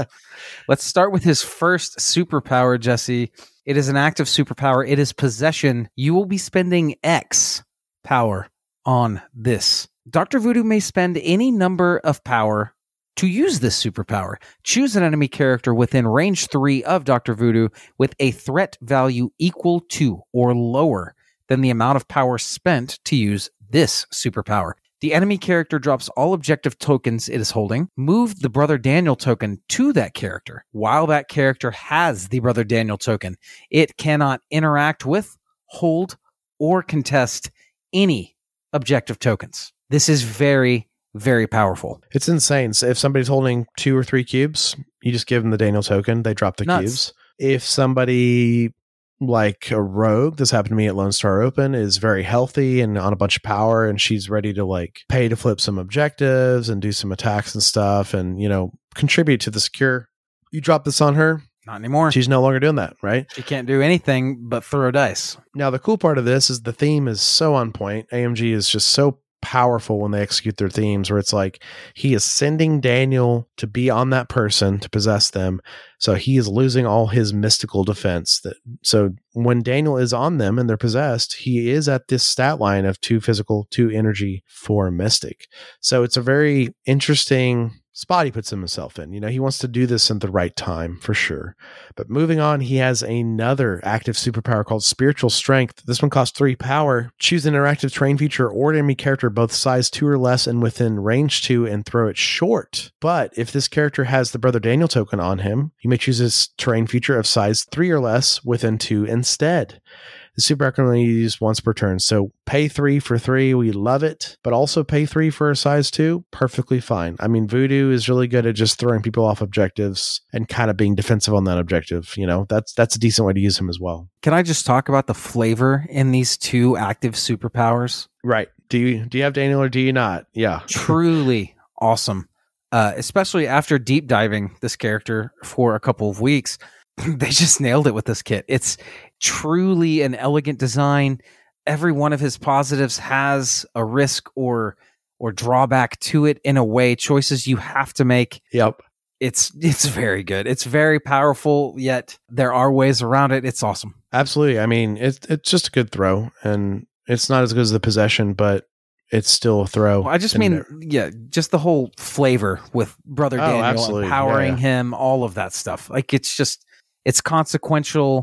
S6: Let's start with his first superpower, Jesse. It is an active superpower. It is Possession. You will be spending X power on this. Dr. Voodoo may spend any number of power to use this superpower. Choose an enemy character within range 3 of Dr. Voodoo with a threat value equal to or lower than the amount of power spent to use this superpower. The enemy character drops all objective tokens it is holding. Move the Brother Daniel token to that character. While that character has the Brother Daniel token, it cannot interact with, hold, or contest any objective tokens. This is very powerful.
S5: It's insane. So if somebody's holding 2 or 3 cubes, you just give them the Daniel token. They drop the cubes. If somebody like a rogue, this happened to me at Lone Star Open, is very healthy and on a bunch of power, and she's ready to pay to flip some objectives and do some attacks and stuff and, contribute to the secure. You drop this on her.
S6: Not anymore.
S5: She's no longer doing that, right?
S6: She can't do anything but throw dice.
S5: Now, the cool part of this is the theme is so on point. AMG is just so powerful when they execute their themes, where it's like he is sending Daniel to be on that person to possess them, so he is losing all his mystical defense. So when Daniel is on them and they're possessed, he is at this stat line of 2 physical, 2 energy, 4 mystic. So it's a very interesting spot he puts himself in. He wants to do this at the right time for sure. But moving on, he has another active superpower called Spiritual Strength. This one costs 3 power. Choose an interactive terrain feature or enemy character both size 2 or less and within range 2 and throw it short. But if this character has the Brother Daniel token on him, you may choose this terrain feature of size 3 or less within 2 instead. The superpower can only be used once per turn. So pay 3 for 3. We love it. But also pay 3 for a size 2. Perfectly fine. I mean, Voodoo is really good at just throwing people off objectives and kind of being defensive on that objective. That's a decent way to use him as well.
S6: Can I just talk about the flavor in these 2 active superpowers?
S5: Right. Do you have Daniel or do you not? Yeah.
S6: Truly awesome. Especially after deep diving this character for a couple of weeks. They just nailed it with this kit. It's truly an elegant design. Every one of his positives has a risk or drawback to it in a way. Choices you have to make.
S5: Yep.
S6: It's very good. It's very powerful, yet there are ways around it. It's awesome.
S5: Absolutely. I mean, it's just a good throw, and it's not as good as the Possession, but it's still a throw.
S6: Well, I just mean, just the whole flavor with Brother Daniel,
S5: absolutely.
S6: Empowering him, all of that stuff. It's consequential,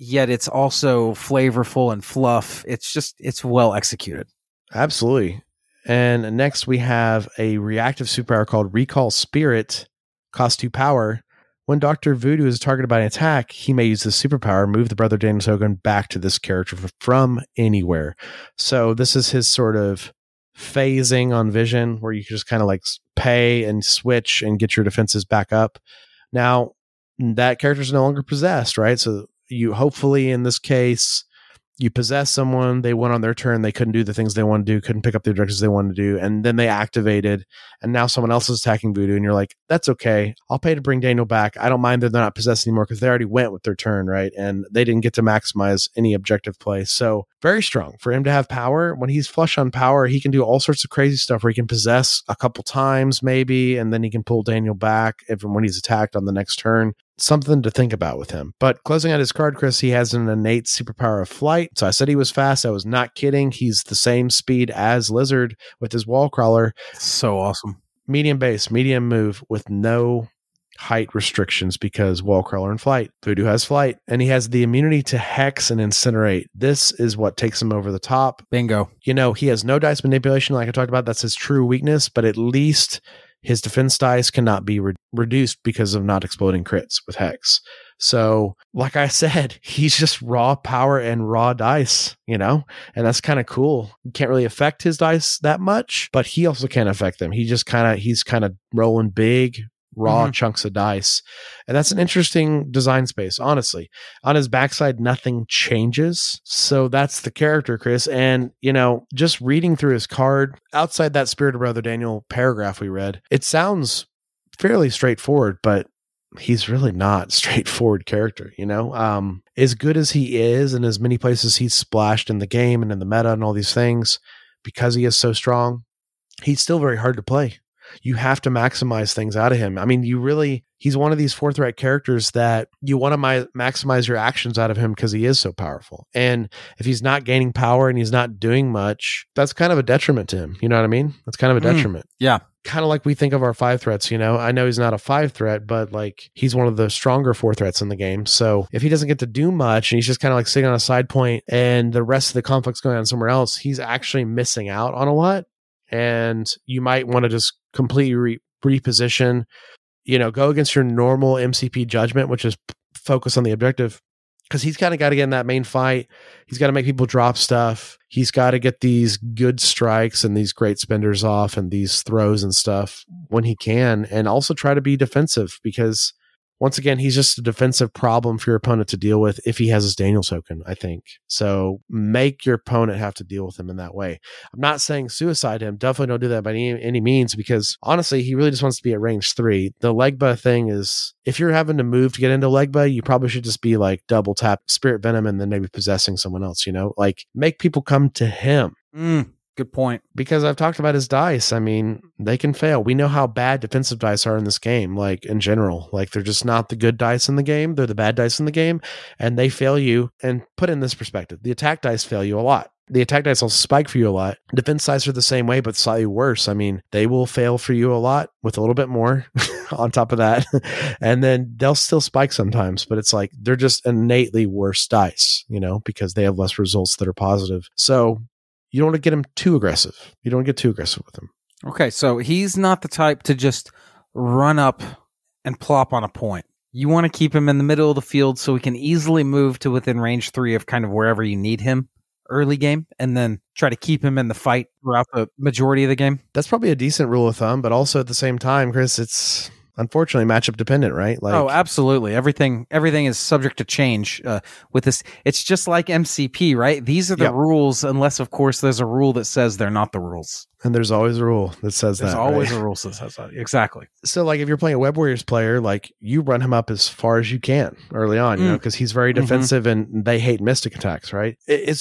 S6: yet it's also flavorful and fluff. It's well executed.
S5: Absolutely. And next we have a reactive superpower called Recall Spirit, cost 2 power. When Dr. Voodoo is targeted by an attack, he may use this superpower, move the Brother Daniel token back to this character from anywhere. So this is his sort of phasing on Vision, where you can just kind of like pay and switch and get your defenses back up. Now, that character is no longer possessed, right? So you hopefully in this case, you possess someone, they went on their turn, they couldn't do the things they wanted to do, couldn't pick up the objectives they wanted to do, and then they activated, and now someone else is attacking Voodoo, and you're like, that's okay, I'll pay to bring Daniel back. I don't mind that they're not possessed anymore because they already went with their turn, right? And they didn't get to maximize any objective play. So very strong for him to have power. When he's flush on power, he can do all sorts of crazy stuff where he can possess a couple times maybe, and then he can pull Daniel back when he's attacked on the next turn. Something to think about with him. But closing out his card, Chris, he has an innate superpower of flight. So I said he was fast. I was not kidding. He's the same speed as Lizard with his wall crawler.
S6: So awesome.
S5: Medium base, medium move with no height restrictions because wall crawler and flight. Voodoo has flight, and he has the immunity to hex and incinerate. This is what takes him over the top.
S6: Bingo.
S5: You know, he has no dice manipulation like I talked about. That's his true weakness, but at least his defense dice cannot be reduced because of not exploding crits with Hex. So, like I said, he's just raw power and raw dice, you know? And that's kind of cool. You can't really affect his dice that much, but he also can't affect them. He's kind of rolling big, raw chunks of dice. And that's an interesting design space, honestly. On his backside, nothing changes. So that's the character, Chris. And, you know, just reading through his card, outside that Spirit of Brother Daniel paragraph we read, it sounds fairly straightforward, but he's really not a straightforward character, you know? As good as he is in as many places he's splashed in the game and in the meta and all these things, because he is so strong, he's still very hard to play. You have to maximize things out of him. I mean, he's one of these 4th threat characters that you want to maximize your actions out of him because he is so powerful. And if he's not gaining power and he's not doing much, that's kind of a detriment to him. You know what I mean? That's kind of a detriment.
S6: Yeah.
S5: Kind of like we think of our 5 threats, you know? I know he's not a 5 threat, but like he's one of the stronger 4 threats in the game. So if he doesn't get to do much and he's just kind of like sitting on a side point and the rest of the conflict's going on somewhere else, he's actually missing out on a lot. And you might want to just completely reposition, you know, go against your normal MCP judgment, which is focus on the objective, because he's kind of got to get in that main fight. He's got to make people drop stuff. He's got to get these good strikes and these great spenders off and these throws and stuff when he can, and also try to be defensive because once again, he's just a defensive problem for your opponent to deal with if he has his Daniel token, I think. So make your opponent have to deal with him in that way. I'm not saying suicide him. Definitely don't do that by any means, because honestly, he really just wants to be at range 3. The Legba thing is, if you're having to move to get into Legba, you probably should just be like double tap Spirit Venom and then maybe possessing someone else, you know? Like make people come to him.
S6: Good point.
S5: Because I've talked about his dice. I mean, they can fail. We know how bad defensive dice are in this game, like in general. Like they're just not the good dice in the game. They're the bad dice in the game, and they fail you. And put in this perspective, the attack dice fail you a lot. The attack dice will spike for you a lot. Defense dice are the same way, but slightly worse. I mean, they will fail for you a lot with a little bit more on top of that. And then they'll still spike sometimes, but it's like they're just innately worse dice, you know, because they have less results that are positive. So you don't want to get him too aggressive. You don't want to get too aggressive with him.
S6: Okay, so he's not the type to just run up and plop on a point. You want to keep him in the middle of the field so he can easily move to within range 3 of kind of wherever you need him early game, and then try to keep him in the fight throughout the majority of the game.
S5: That's probably a decent rule of thumb, but also at the same time, Chris, it's unfortunately matchup dependent, right? Like,
S6: oh, absolutely. Everything is subject to change with this. It's just like MCP, right? These are the rules, unless, of course, there's a rule that says they're not the rules.
S5: And there's always a rule that says
S6: there's
S5: that.
S6: There's always
S5: right?
S6: a rule that says that. Exactly.
S5: So, like, if you're playing a Web Warriors player, like, you run him up as far as you can early on, you know, because he's very defensive and they hate mystic attacks, right?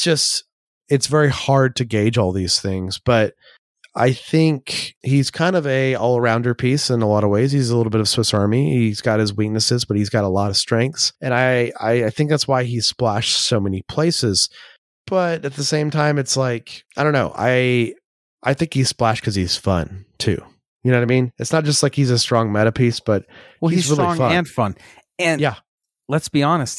S5: It's very hard to gauge all these things, but I think he's kind of a all-arounder piece in a lot of ways. He's a little bit of Swiss Army. He's got his weaknesses, but he's got a lot of strengths. And I think that's why he's splashed so many places. But at the same time, it's like, I don't know. I think he's splashed because he's fun, too. You know what I mean? It's not just like he's a strong meta piece, but
S6: he's
S5: really
S6: strong
S5: fun.
S6: and fun. And let's be honest,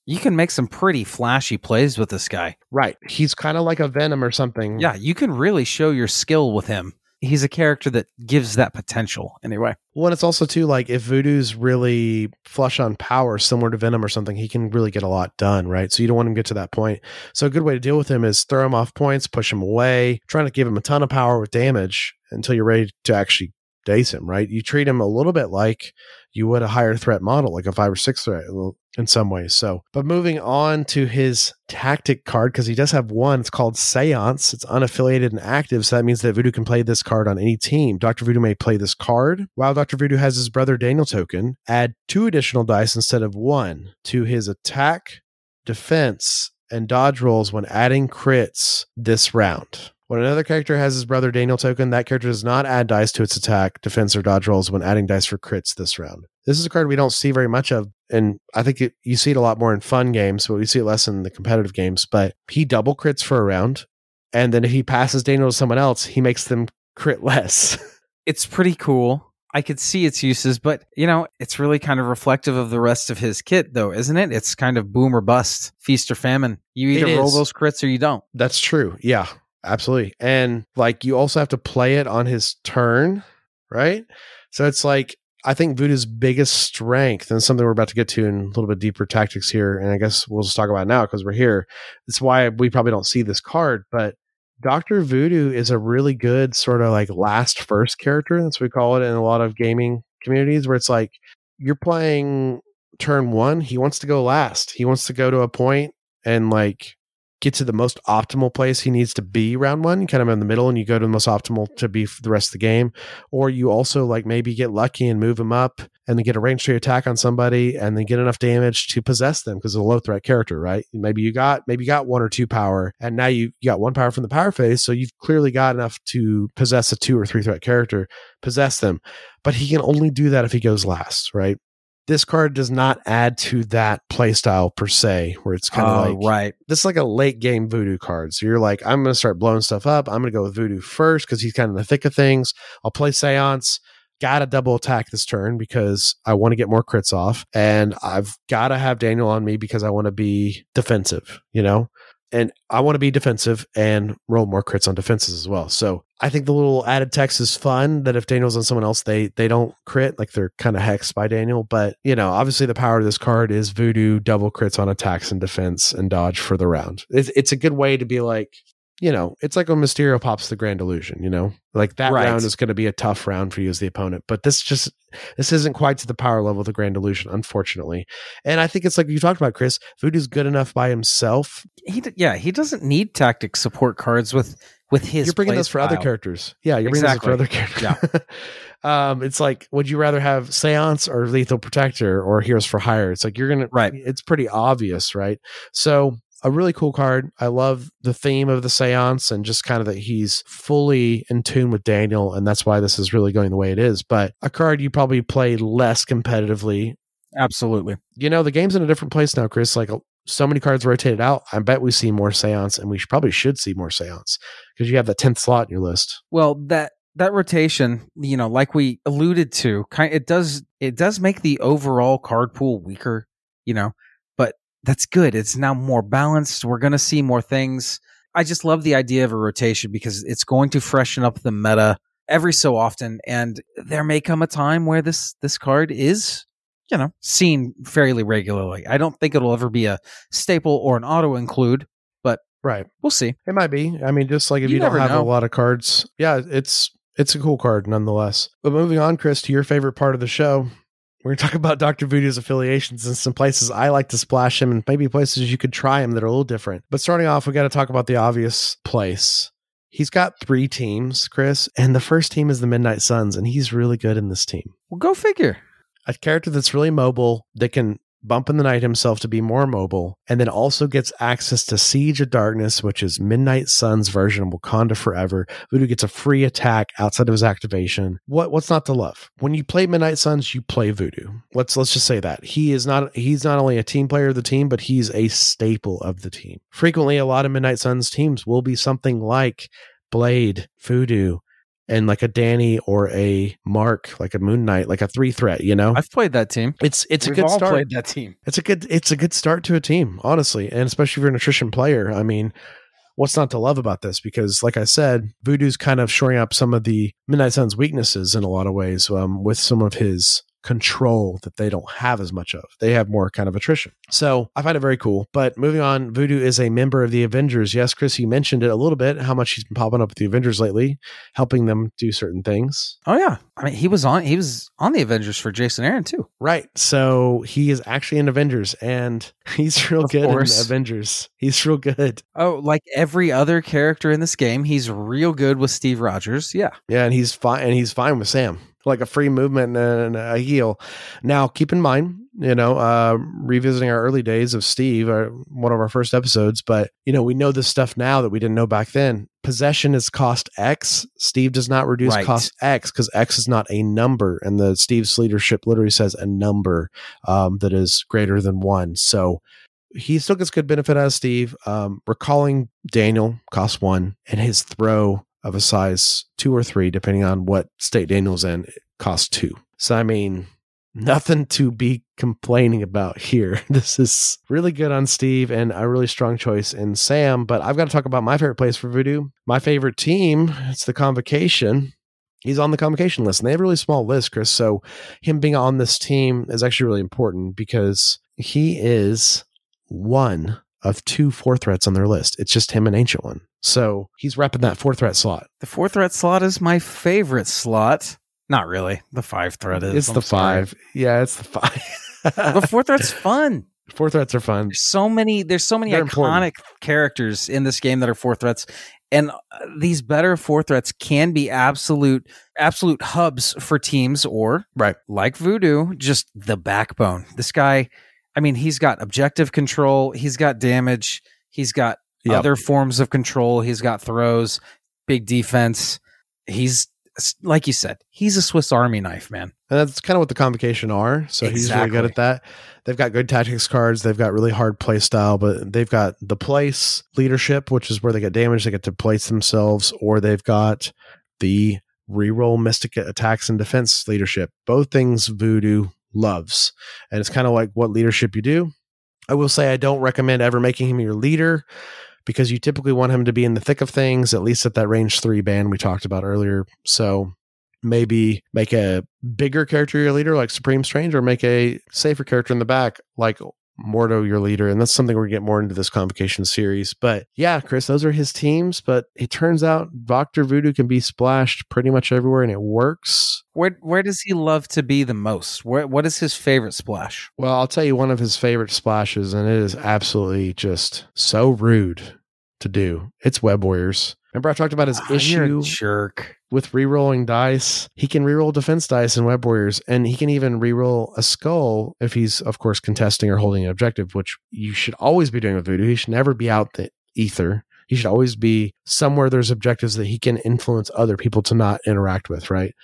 S6: You can make some pretty flashy plays with this guy.
S5: Right. He's kind of like a Venom or something.
S6: Yeah, you can really show your skill with him. He's a character that gives that potential anyway.
S5: Well, and it's also too, like, if Voodoo's really flush on power, similar to Venom or something, he can really get a lot done, right? So you don't want him to get to that point. So a good way to deal with him is throw him off points, push him away, trying to give him a ton of power with damage until you're ready to actually daze him, right? You treat him a little bit like you would a higher threat model, like a 5 or 6 threat in some ways. So, but moving on to his tactic card, because he does have one, it's called Seance. It's unaffiliated and active, so that means that Voodoo can play this card on any team. Dr. Voodoo may play this card. While Dr. Voodoo has his brother Daniel token, add 2 additional dice instead of 1 to his attack, defense, and dodge rolls when adding crits this round. When another character has his brother Daniel token, that character does not add dice to its attack, defense, or dodge rolls when adding dice for crits this round. This is a card we don't see very much of, and I think you see it a lot more in fun games, but we see it less in the competitive games. But he double crits for a round, and then if he passes Daniel to someone else, he makes them crit less.
S6: It's pretty cool. I could see its uses, but, it's really kind of reflective of the rest of his kit, though, isn't it? It's kind of boom or bust, feast or famine. You either roll those crits or you don't.
S5: That's true. Yeah. Absolutely. And like you also have to play it on his turn, right? So it's like, I think Voodoo's biggest strength, and something we're about to get to in a little bit deeper tactics here, and I guess we'll just talk about it now because we're here. It's why we probably don't see this card, but Dr. Voodoo is a really good sort of like last first character. That's what we call it in a lot of gaming communities, where it's like you're playing turn 1. He wants to go last. He wants to go to a point and like get to the most optimal place he needs to be round 1. You kind of in the middle and you go to the most optimal to be for the rest of the game. Or you also like maybe get lucky and move him up and then get a range 3 attack on somebody and then get enough damage to possess them because it's a low threat character, right? Maybe you got 1 or 2 power and now you got 1 power from the power phase. So you've clearly got enough to possess a 2 or 3 threat character, possess them. But he can only do that if he goes last, right? This card does not add to that playstyle per se, where it's kind of like,
S6: right.
S5: This is like a late game Voodoo card. So you're like, I'm going to start blowing stuff up. I'm going to go with Voodoo first because he's kind of in the thick of things. I'll play Seance. Got to double attack this turn because I want to get more crits off. And I've got to have Daniel on me because I want to be defensive, And I want to be defensive and roll more crits on defenses as well. So I think the little added text is fun that if Daniel's on someone else, they don't crit, like they're kind of hexed by Daniel. But, obviously the power of this card is Voodoo double crits on attacks and defense and dodge for the round. It's a good way to be like, it's like when Mysterio pops the Grand Illusion, like that round is going to be a tough round for you as the opponent. But this isn't quite to the power level of the Grand Illusion, unfortunately. And I think it's like you talked about, Chris, Voodoo's good enough by himself.
S6: He doesn't need tactic support cards with his.
S5: You're bringing this for other characters. Yeah, you're bringing this for other characters. Yeah. It's like, would you rather have Seance or Lethal Protector or Heroes for Hire? It's like it's pretty obvious, right? So a really cool card. I love the theme of the Seance and just kind of that he's fully in tune with Daniel, and that's why this is really going the way it is. But a card you probably play less competitively.
S6: Absolutely.
S5: The game's in a different place now, Chris. Like so many cards rotated out. I bet we see more Seance, and we probably should see more Seance because you have the 10th slot in your list.
S6: Well, that rotation, like we alluded to, it does make the overall card pool weaker, but that's good. It's now more balanced. We're going to see more things. I just love the idea of a rotation because it's going to freshen up the meta every so often. And there may come a time where this card is, seen fairly regularly. I don't think it'll ever be a staple or an auto include, but we'll see.
S5: It might be. I mean, just like if you don't have a lot of cards, yeah, it's a cool card nonetheless. But moving on, Chris, to your favorite part of the show, we're going to talk about Dr. Voodoo's affiliations and some places I like to splash him and maybe places you could try him that are a little different. But starting off, we got to talk about the obvious place. He's got 3 teams, Chris, and the first team is the Midnight Suns, and he's really good in this team.
S6: Well, go figure.
S5: A character that's really mobile, that can bump in the night himself to be more mobile, and then also gets access to Siege of Darkness, which is Midnight Suns' version of Wakanda Forever. Voodoo gets a free attack outside of his activation. What's not to love? When you play Midnight Suns, you play Voodoo. Let's just say that. He's not only a team player of the team, but he's a staple of the team. Frequently, a lot of Midnight Suns teams will be something like Blade, Voodoo, and like a Danny or a Mark, like a Moon Knight, like a 3-threat, you know?
S6: I've played that team.
S5: It's a
S6: We've
S5: good
S6: all
S5: start.
S6: played that team.
S5: It's a good start to a team, honestly. And especially if you're an attrition player. I mean, what's not to love about this? Because like I said, Voodoo's kind of shoring up some of the Midnight Sun's weaknesses in a lot of ways, with some of his control that they don't have as much of. They have more kind of attrition. So I find it very cool. But moving on, Voodoo is a member of the Avengers. Yes, Chris, you mentioned it a little bit, how much he's been popping up with the Avengers lately, helping them do certain things.
S6: Oh yeah. I mean, he was on the Avengers for Jason Aaron too.
S5: Right. So he is actually in Avengers, and he's real good in Avengers. He's real good.
S6: Oh, like every other character in this game, he's real good with Steve Rogers. Yeah.
S5: Yeah, and he's fine. And he's fine with Sam. Like a free movement and a heal. Now, keep in mind, revisiting our early days of Steve, one of our first episodes, but, we know this stuff now that we didn't know back then. Possession is cost X. Steve does not reduce cost X because X is not a number. And the Steve's leadership literally says a number that is greater than 1. So he still gets good benefit out of Steve. Recalling Daniel costs 1, and his throw of a size 2 or 3, depending on what state Daniel's in, it costs 2. So, I mean, nothing to be complaining about here. This is really good on Steve and a really strong choice in Sam. But I've got to talk about my favorite place for Voodoo. My favorite team, it's the Convocation. He's on the Convocation list, and they have a really small list, Chris. So him being on this team is actually really important because he is one of 2 4-threats on their list. It's just him and Ancient One. So he's repping that 4-threat slot.
S6: The 4-threat slot is my favorite slot. Not really. The 5-threat is.
S5: It's the 5. Yeah, it's the 5.
S6: The 4-threat's fun.
S5: 4-threats are fun.
S6: There's so many
S5: They're
S6: iconic
S5: important
S6: characters in this game that are 4-threats. And these better 4-threats can be absolute hubs for teams, or like Voodoo, just the backbone. This guy, I mean, he's got objective control. He's got damage. He's got other forms of control. He's got throws, big defense. He's, like you said, he's a Swiss Army knife, man.
S5: And that's kind of what the Convocation are. So he's really good at that. They've got good tactics cards. They've got really hard play style, but they've got the place leadership, which is where they get damage. They get to place themselves, or they've got the reroll mystic attacks and defense leadership. Both things Voodoo loves. And it's kind of like what leadership you do. I will say I don't recommend ever making him your leader, because you typically want him to be in the thick of things, at least at that range 3 band we talked about earlier. So maybe make a bigger character your leader like Supreme Strange, or make a safer character in the back like Mordo your leader. And that's something we're going to get more into this Convocation series. But yeah, Chris, those are his teams. But it turns out Dr. Voodoo can be splashed pretty much everywhere, and it works.
S6: Where does he love to be the most? What is his favorite splash?
S5: Well, I'll tell you one of his favorite splashes, and it is absolutely just so rude to do. It's Web Warriors. Remember I talked about his issue
S6: you're a jerk.
S5: With rerolling dice? He can reroll defense dice in Web Warriors, and he can even reroll a skull if he's, of course, contesting or holding an objective, which you should always be doing with Voodoo. He should never be out the ether. He should always be somewhere there's objectives that he can influence other people to not interact with, right?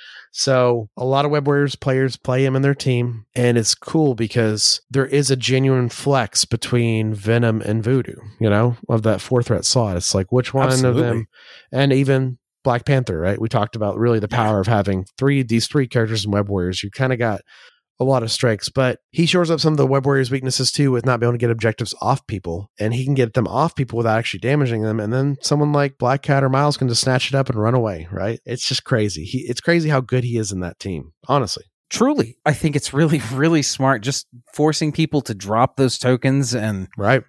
S5: So a lot of Web Warriors players play him in their team, and it's cool because there is a genuine flex between Venom and Voodoo, of that 4-threat slot. It's like, which one of them? And even Black Panther, right? We talked about really the power of having these three characters in Web Warriors. You kind of got a lot of strengths, but he shores up some of the Web Warriors' weaknesses too, with not being able to get objectives off people, and he can get them off people without actually damaging them. And then someone like Black Cat or Miles can just snatch it up and run away, right? It's just crazy. It's crazy how good he is in that team, honestly.
S6: Truly, I think it's really, really smart. Just forcing people to drop those tokens and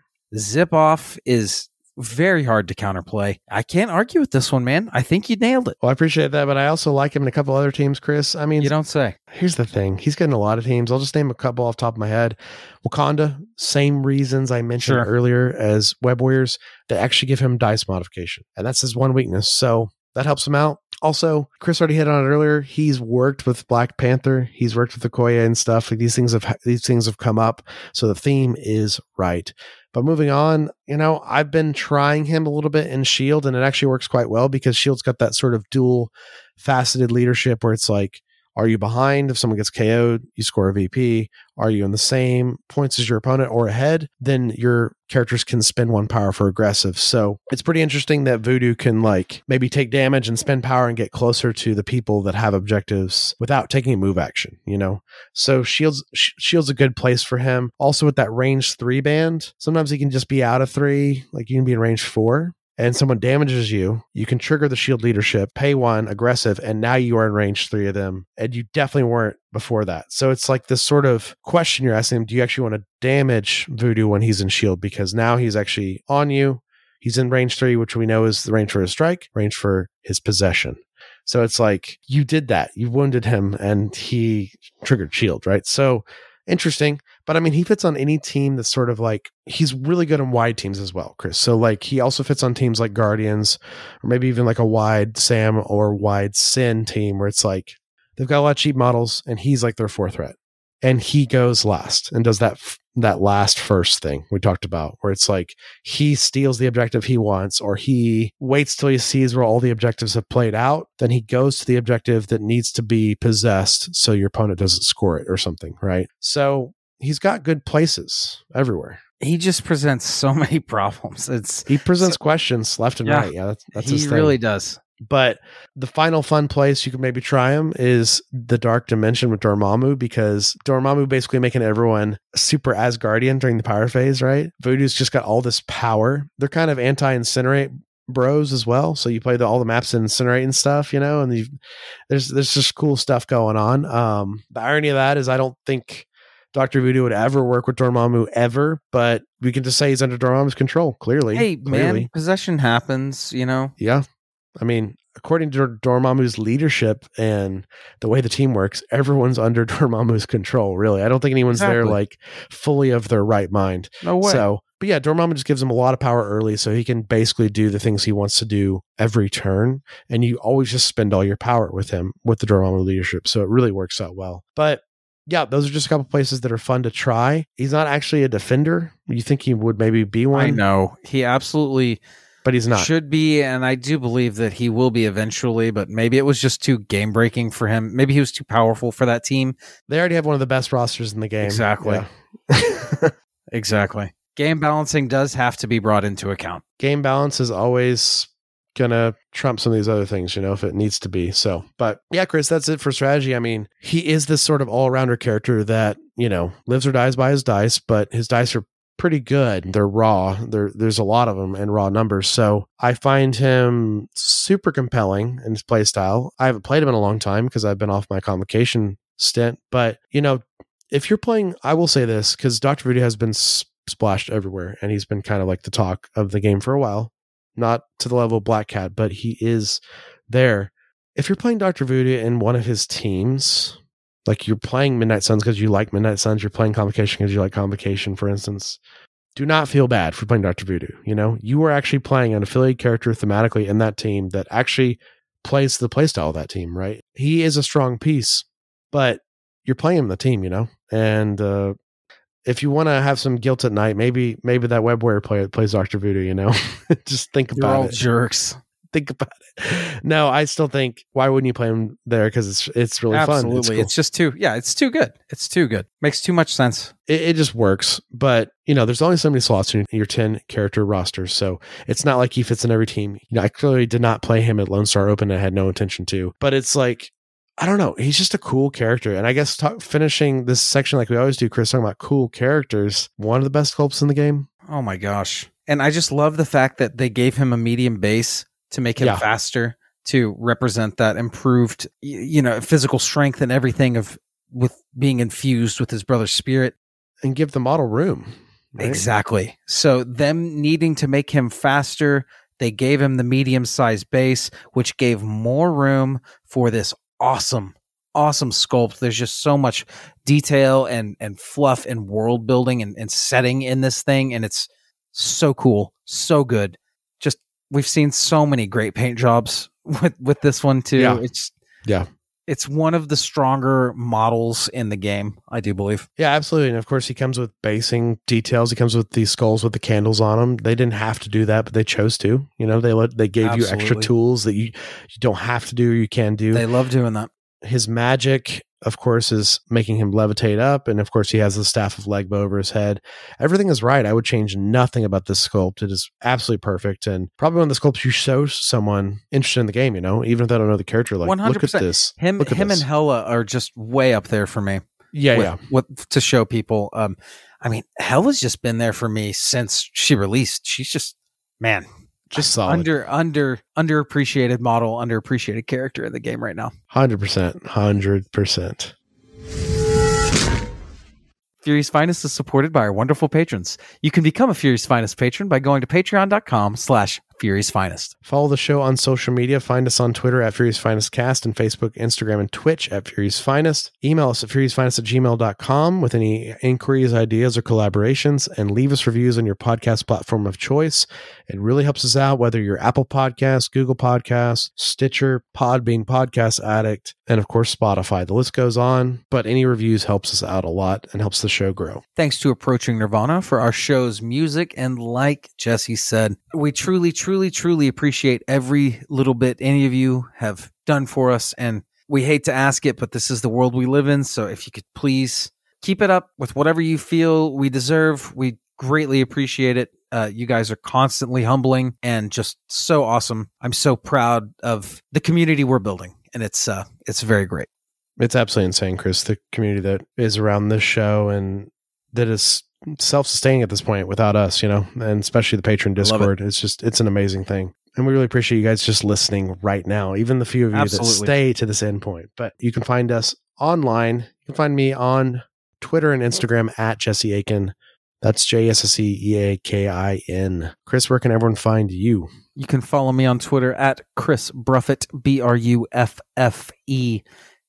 S6: zip off is very hard to counterplay. I can't argue with this one, man. I think you nailed it.
S5: Well, I appreciate that, but I also like him in a couple other teams, Chris. I mean,
S6: you don't say.
S5: Here's the thing. He's getting a lot of teams. I'll just name a couple off the top of my head. Wakanda, same reasons I mentioned earlier as Web Warriors. They actually give him dice modification, and that's his one weakness. So that helps him out. Also, Chris already hit on it earlier. He's worked with Black Panther. He's worked with Okoye and stuff. Like these things have come up. So the theme is right. But moving on, I've been trying him a little bit in S.H.I.E.L.D., and it actually works quite well because S.H.I.E.L.D.'s got that sort of dual faceted leadership where it's like Are you behind? If someone gets KO'd, you score a VP. Are you in the same points as your opponent or ahead? Then your characters can spend 1 power for aggressive. So it's pretty interesting that Voodoo can like maybe take damage and spend power and get closer to the people that have objectives without taking a move action, you know? So shield's a good place for him. Also with that range 3 band, sometimes he can just be out of 3, like you can be in range 4. And someone damages you, you can trigger the shield leadership, pay 1, aggressive, and now you are in range 3 of them. And you definitely weren't before that. So it's like this sort of question you're asking him, do you actually want to damage Voodoo when he's in shield? Because now he's actually on you. He's in range 3, which we know is the range for his strike, range for his possession. So it's like, you did that. You wounded him and he triggered shield, right? So interesting. But I mean, he fits on any team that's sort of like, he's really good on wide teams as well, Chris. So like he also fits on teams like Guardians, or maybe even like a wide Sam or wide Sin team where it's like, they've got a lot of cheap models and he's like their 4th threat. And he goes last and does that last first thing we talked about, where it's like he steals the objective he wants, or he waits till he sees where all the objectives have played out. Then he goes to the objective that needs to be possessed so your opponent doesn't score it or something, right? So he's got good places everywhere.
S6: He just presents so many problems.
S5: He presents questions left and right. Yeah, that's his thing. He
S6: really does.
S5: But the final fun place you could maybe try him is the Dark Dimension with Dormammu, because Dormammu basically making everyone super Asgardian during the power phase, right? Voodoo's just got all this power. They're kind of anti-incinerate bros as well. So you play all the maps in Incinerate and stuff, you know, and there's just cool stuff going on. The irony of that is I don't think Dr. Voodoo would ever work with Dormammu ever, but we can just say he's under Dormammu's control, clearly.
S6: Hey, man, possession happens, you know?
S5: Yeah. I mean, according to Dormammu's leadership and the way the team works, everyone's under Dormammu's control, really. I don't think anyone's there like fully of their right mind.
S6: No way.
S5: So, but yeah, Dormammu just gives him a lot of power early, so he can basically do the things he wants to do every turn, and you always just spend all your power with him, with the Dormammu leadership, so it really works out well. But yeah, those are just a couple places that are fun to try. He's not actually a defender. You think he would maybe be one?
S6: I know. He absolutely...
S5: But he's not.
S6: Should be, and I do believe that he will be eventually, but maybe it was just too game-breaking for him. Maybe he was too powerful for that team.
S5: They already have one of the best rosters in the game.
S6: Exactly. Yeah. Exactly. Game balancing does have to be brought into account.
S5: Game balance is always going to trump some of these other things, you know, if it needs to be. So, but yeah, Chris, that's it for strategy. I mean, he is this sort of all-rounder character that, you know, lives or dies by his dice, but his dice are pretty good. They're raw. There's a lot of them in raw numbers. So I find him super compelling in his play style. I haven't played him in a long time because I've been off my convocation stint. But, you know, if you're playing, I will say this, because Dr. Voodoo has been splashed everywhere and he's been kind of like the talk of the game for a while. Not to the level of Black Cat, but he is there. If you're playing Dr. Voodoo in one of his teams, like you're playing Midnight Suns because you like Midnight Suns, you're playing Convocation because you like Convocation, for instance, do not feel bad for playing Dr. Voodoo. You know, you are actually playing an affiliate character thematically in that team that actually plays the playstyle of that team, right? He is a strong piece, but you're playing him the team, you know? And if you want to have some guilt at night, maybe that web warrior plays Dr. Voodoo, you know? Just think about it.
S6: You're all jerks.
S5: Think about it. No, I still think, why wouldn't you play him there? Because it's really fun.
S6: Absolutely. It's just it's too good. It's too good. Makes too much sense.
S5: It just works. But, you know, there's only so many slots in your 10 character roster. So it's not like he fits in every team. You know, I clearly did not play him at Lone Star Open. I had no intention to. But it's like, I don't know. He's just a cool character. And I guess finishing this section like we always do, Chris, talking about cool characters, one of the best sculpts in the game.
S6: Oh my gosh. And I just love the fact that they gave him a medium base to make him faster, to represent that improved, you know, physical strength and everything with being infused with his brother's spirit.
S5: And give the model room.
S6: Right? Exactly. So them needing to make him faster, they gave him the medium-sized base, which gave more room for this awesome sculpt. There's just so much detail and fluff and world building and setting in this thing, and it's so cool, so good. Just we've seen so many great paint jobs with this one too. It's one of the stronger models in the game, I do believe.
S5: Yeah, absolutely. And of course, he comes with basing details. He comes with these skulls with the candles on them. They didn't have to do that, but they chose to. You know, they gave you extra tools that you don't have to do or you can do.
S6: They love doing that.
S5: his magic, of course, is making him levitate up. And of course, he has the staff of Legba over his head. Everything is right. I would change nothing about this sculpt. It is absolutely perfect. And probably one of the sculpts you show someone interested in the game, even if they don't know the character. Like, 100%. Look at this.
S6: Him and Hela are just way up there for me.
S5: Yeah.
S6: To show people. Hela's just been there for me since she released. She's just, man.
S5: Just solid.
S6: Underappreciated model, underappreciated character in the game right now.
S5: 100%.
S6: Fury's Finest is supported by our wonderful patrons. You can become a Fury's Finest patron by going to patreon.com/Fury's Finest.
S5: Follow the show on social media. Find us on Twitter at Fury's Finest Cast and Facebook, Instagram, and Twitch at Fury's Finest. Email us at FuriousFinest@gmail.com with any inquiries, ideas, or collaborations, and leave us reviews on your podcast platform of choice. It really helps us out, whether you're Apple Podcasts, Google Podcasts, Stitcher, Podbean, Podcast Addict, and of course Spotify. The list goes on, but any reviews helps us out a lot and helps the show grow.
S6: Thanks to Approaching Nirvana for our show's music, and like Jesse said, we truly appreciate every little bit any of you have done for us, and we hate to ask it, but this is the world we live in, so if you could please keep it up with whatever you feel we deserve, we greatly appreciate it. You guys are constantly humbling and just so awesome. I'm so proud of the community we're building, and it's very great.
S5: It's absolutely insane, Chris, the community that is around this show and that is self-sustaining at this point without us, and especially the Patreon Discord. It's an amazing thing. And we really appreciate you guys just listening right now, even the few of you that stay to this end point. But you can find us online. You can find me on Twitter and Instagram at Jesse Aiken. That's JSSEEAKIN. Chris, where can everyone find you?
S6: You can follow me on Twitter at Chris Bruffett, BRUFFETT.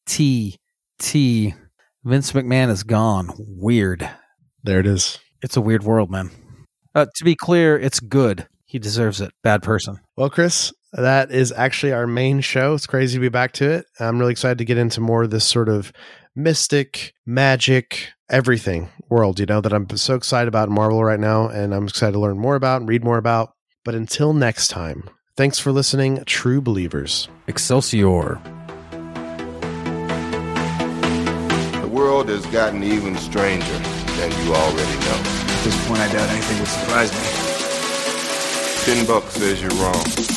S6: Vince McMahon is gone. Weird.
S5: There it is.
S6: It's a weird world, man. To be clear, it's good. He deserves it. Bad person.
S5: Well, Chris, that is actually our main show. It's crazy to be back to it. I'm really excited to get into more of this sort of mystic, magic, everything world, that I'm so excited about in Marvel right now, and I'm excited to learn more about and read more about. But until next time, thanks for listening, true believers.
S6: Excelsior.
S3: The world has gotten even stranger than you already know.
S7: At this point, I doubt anything would surprise me.
S3: $10 says you're wrong.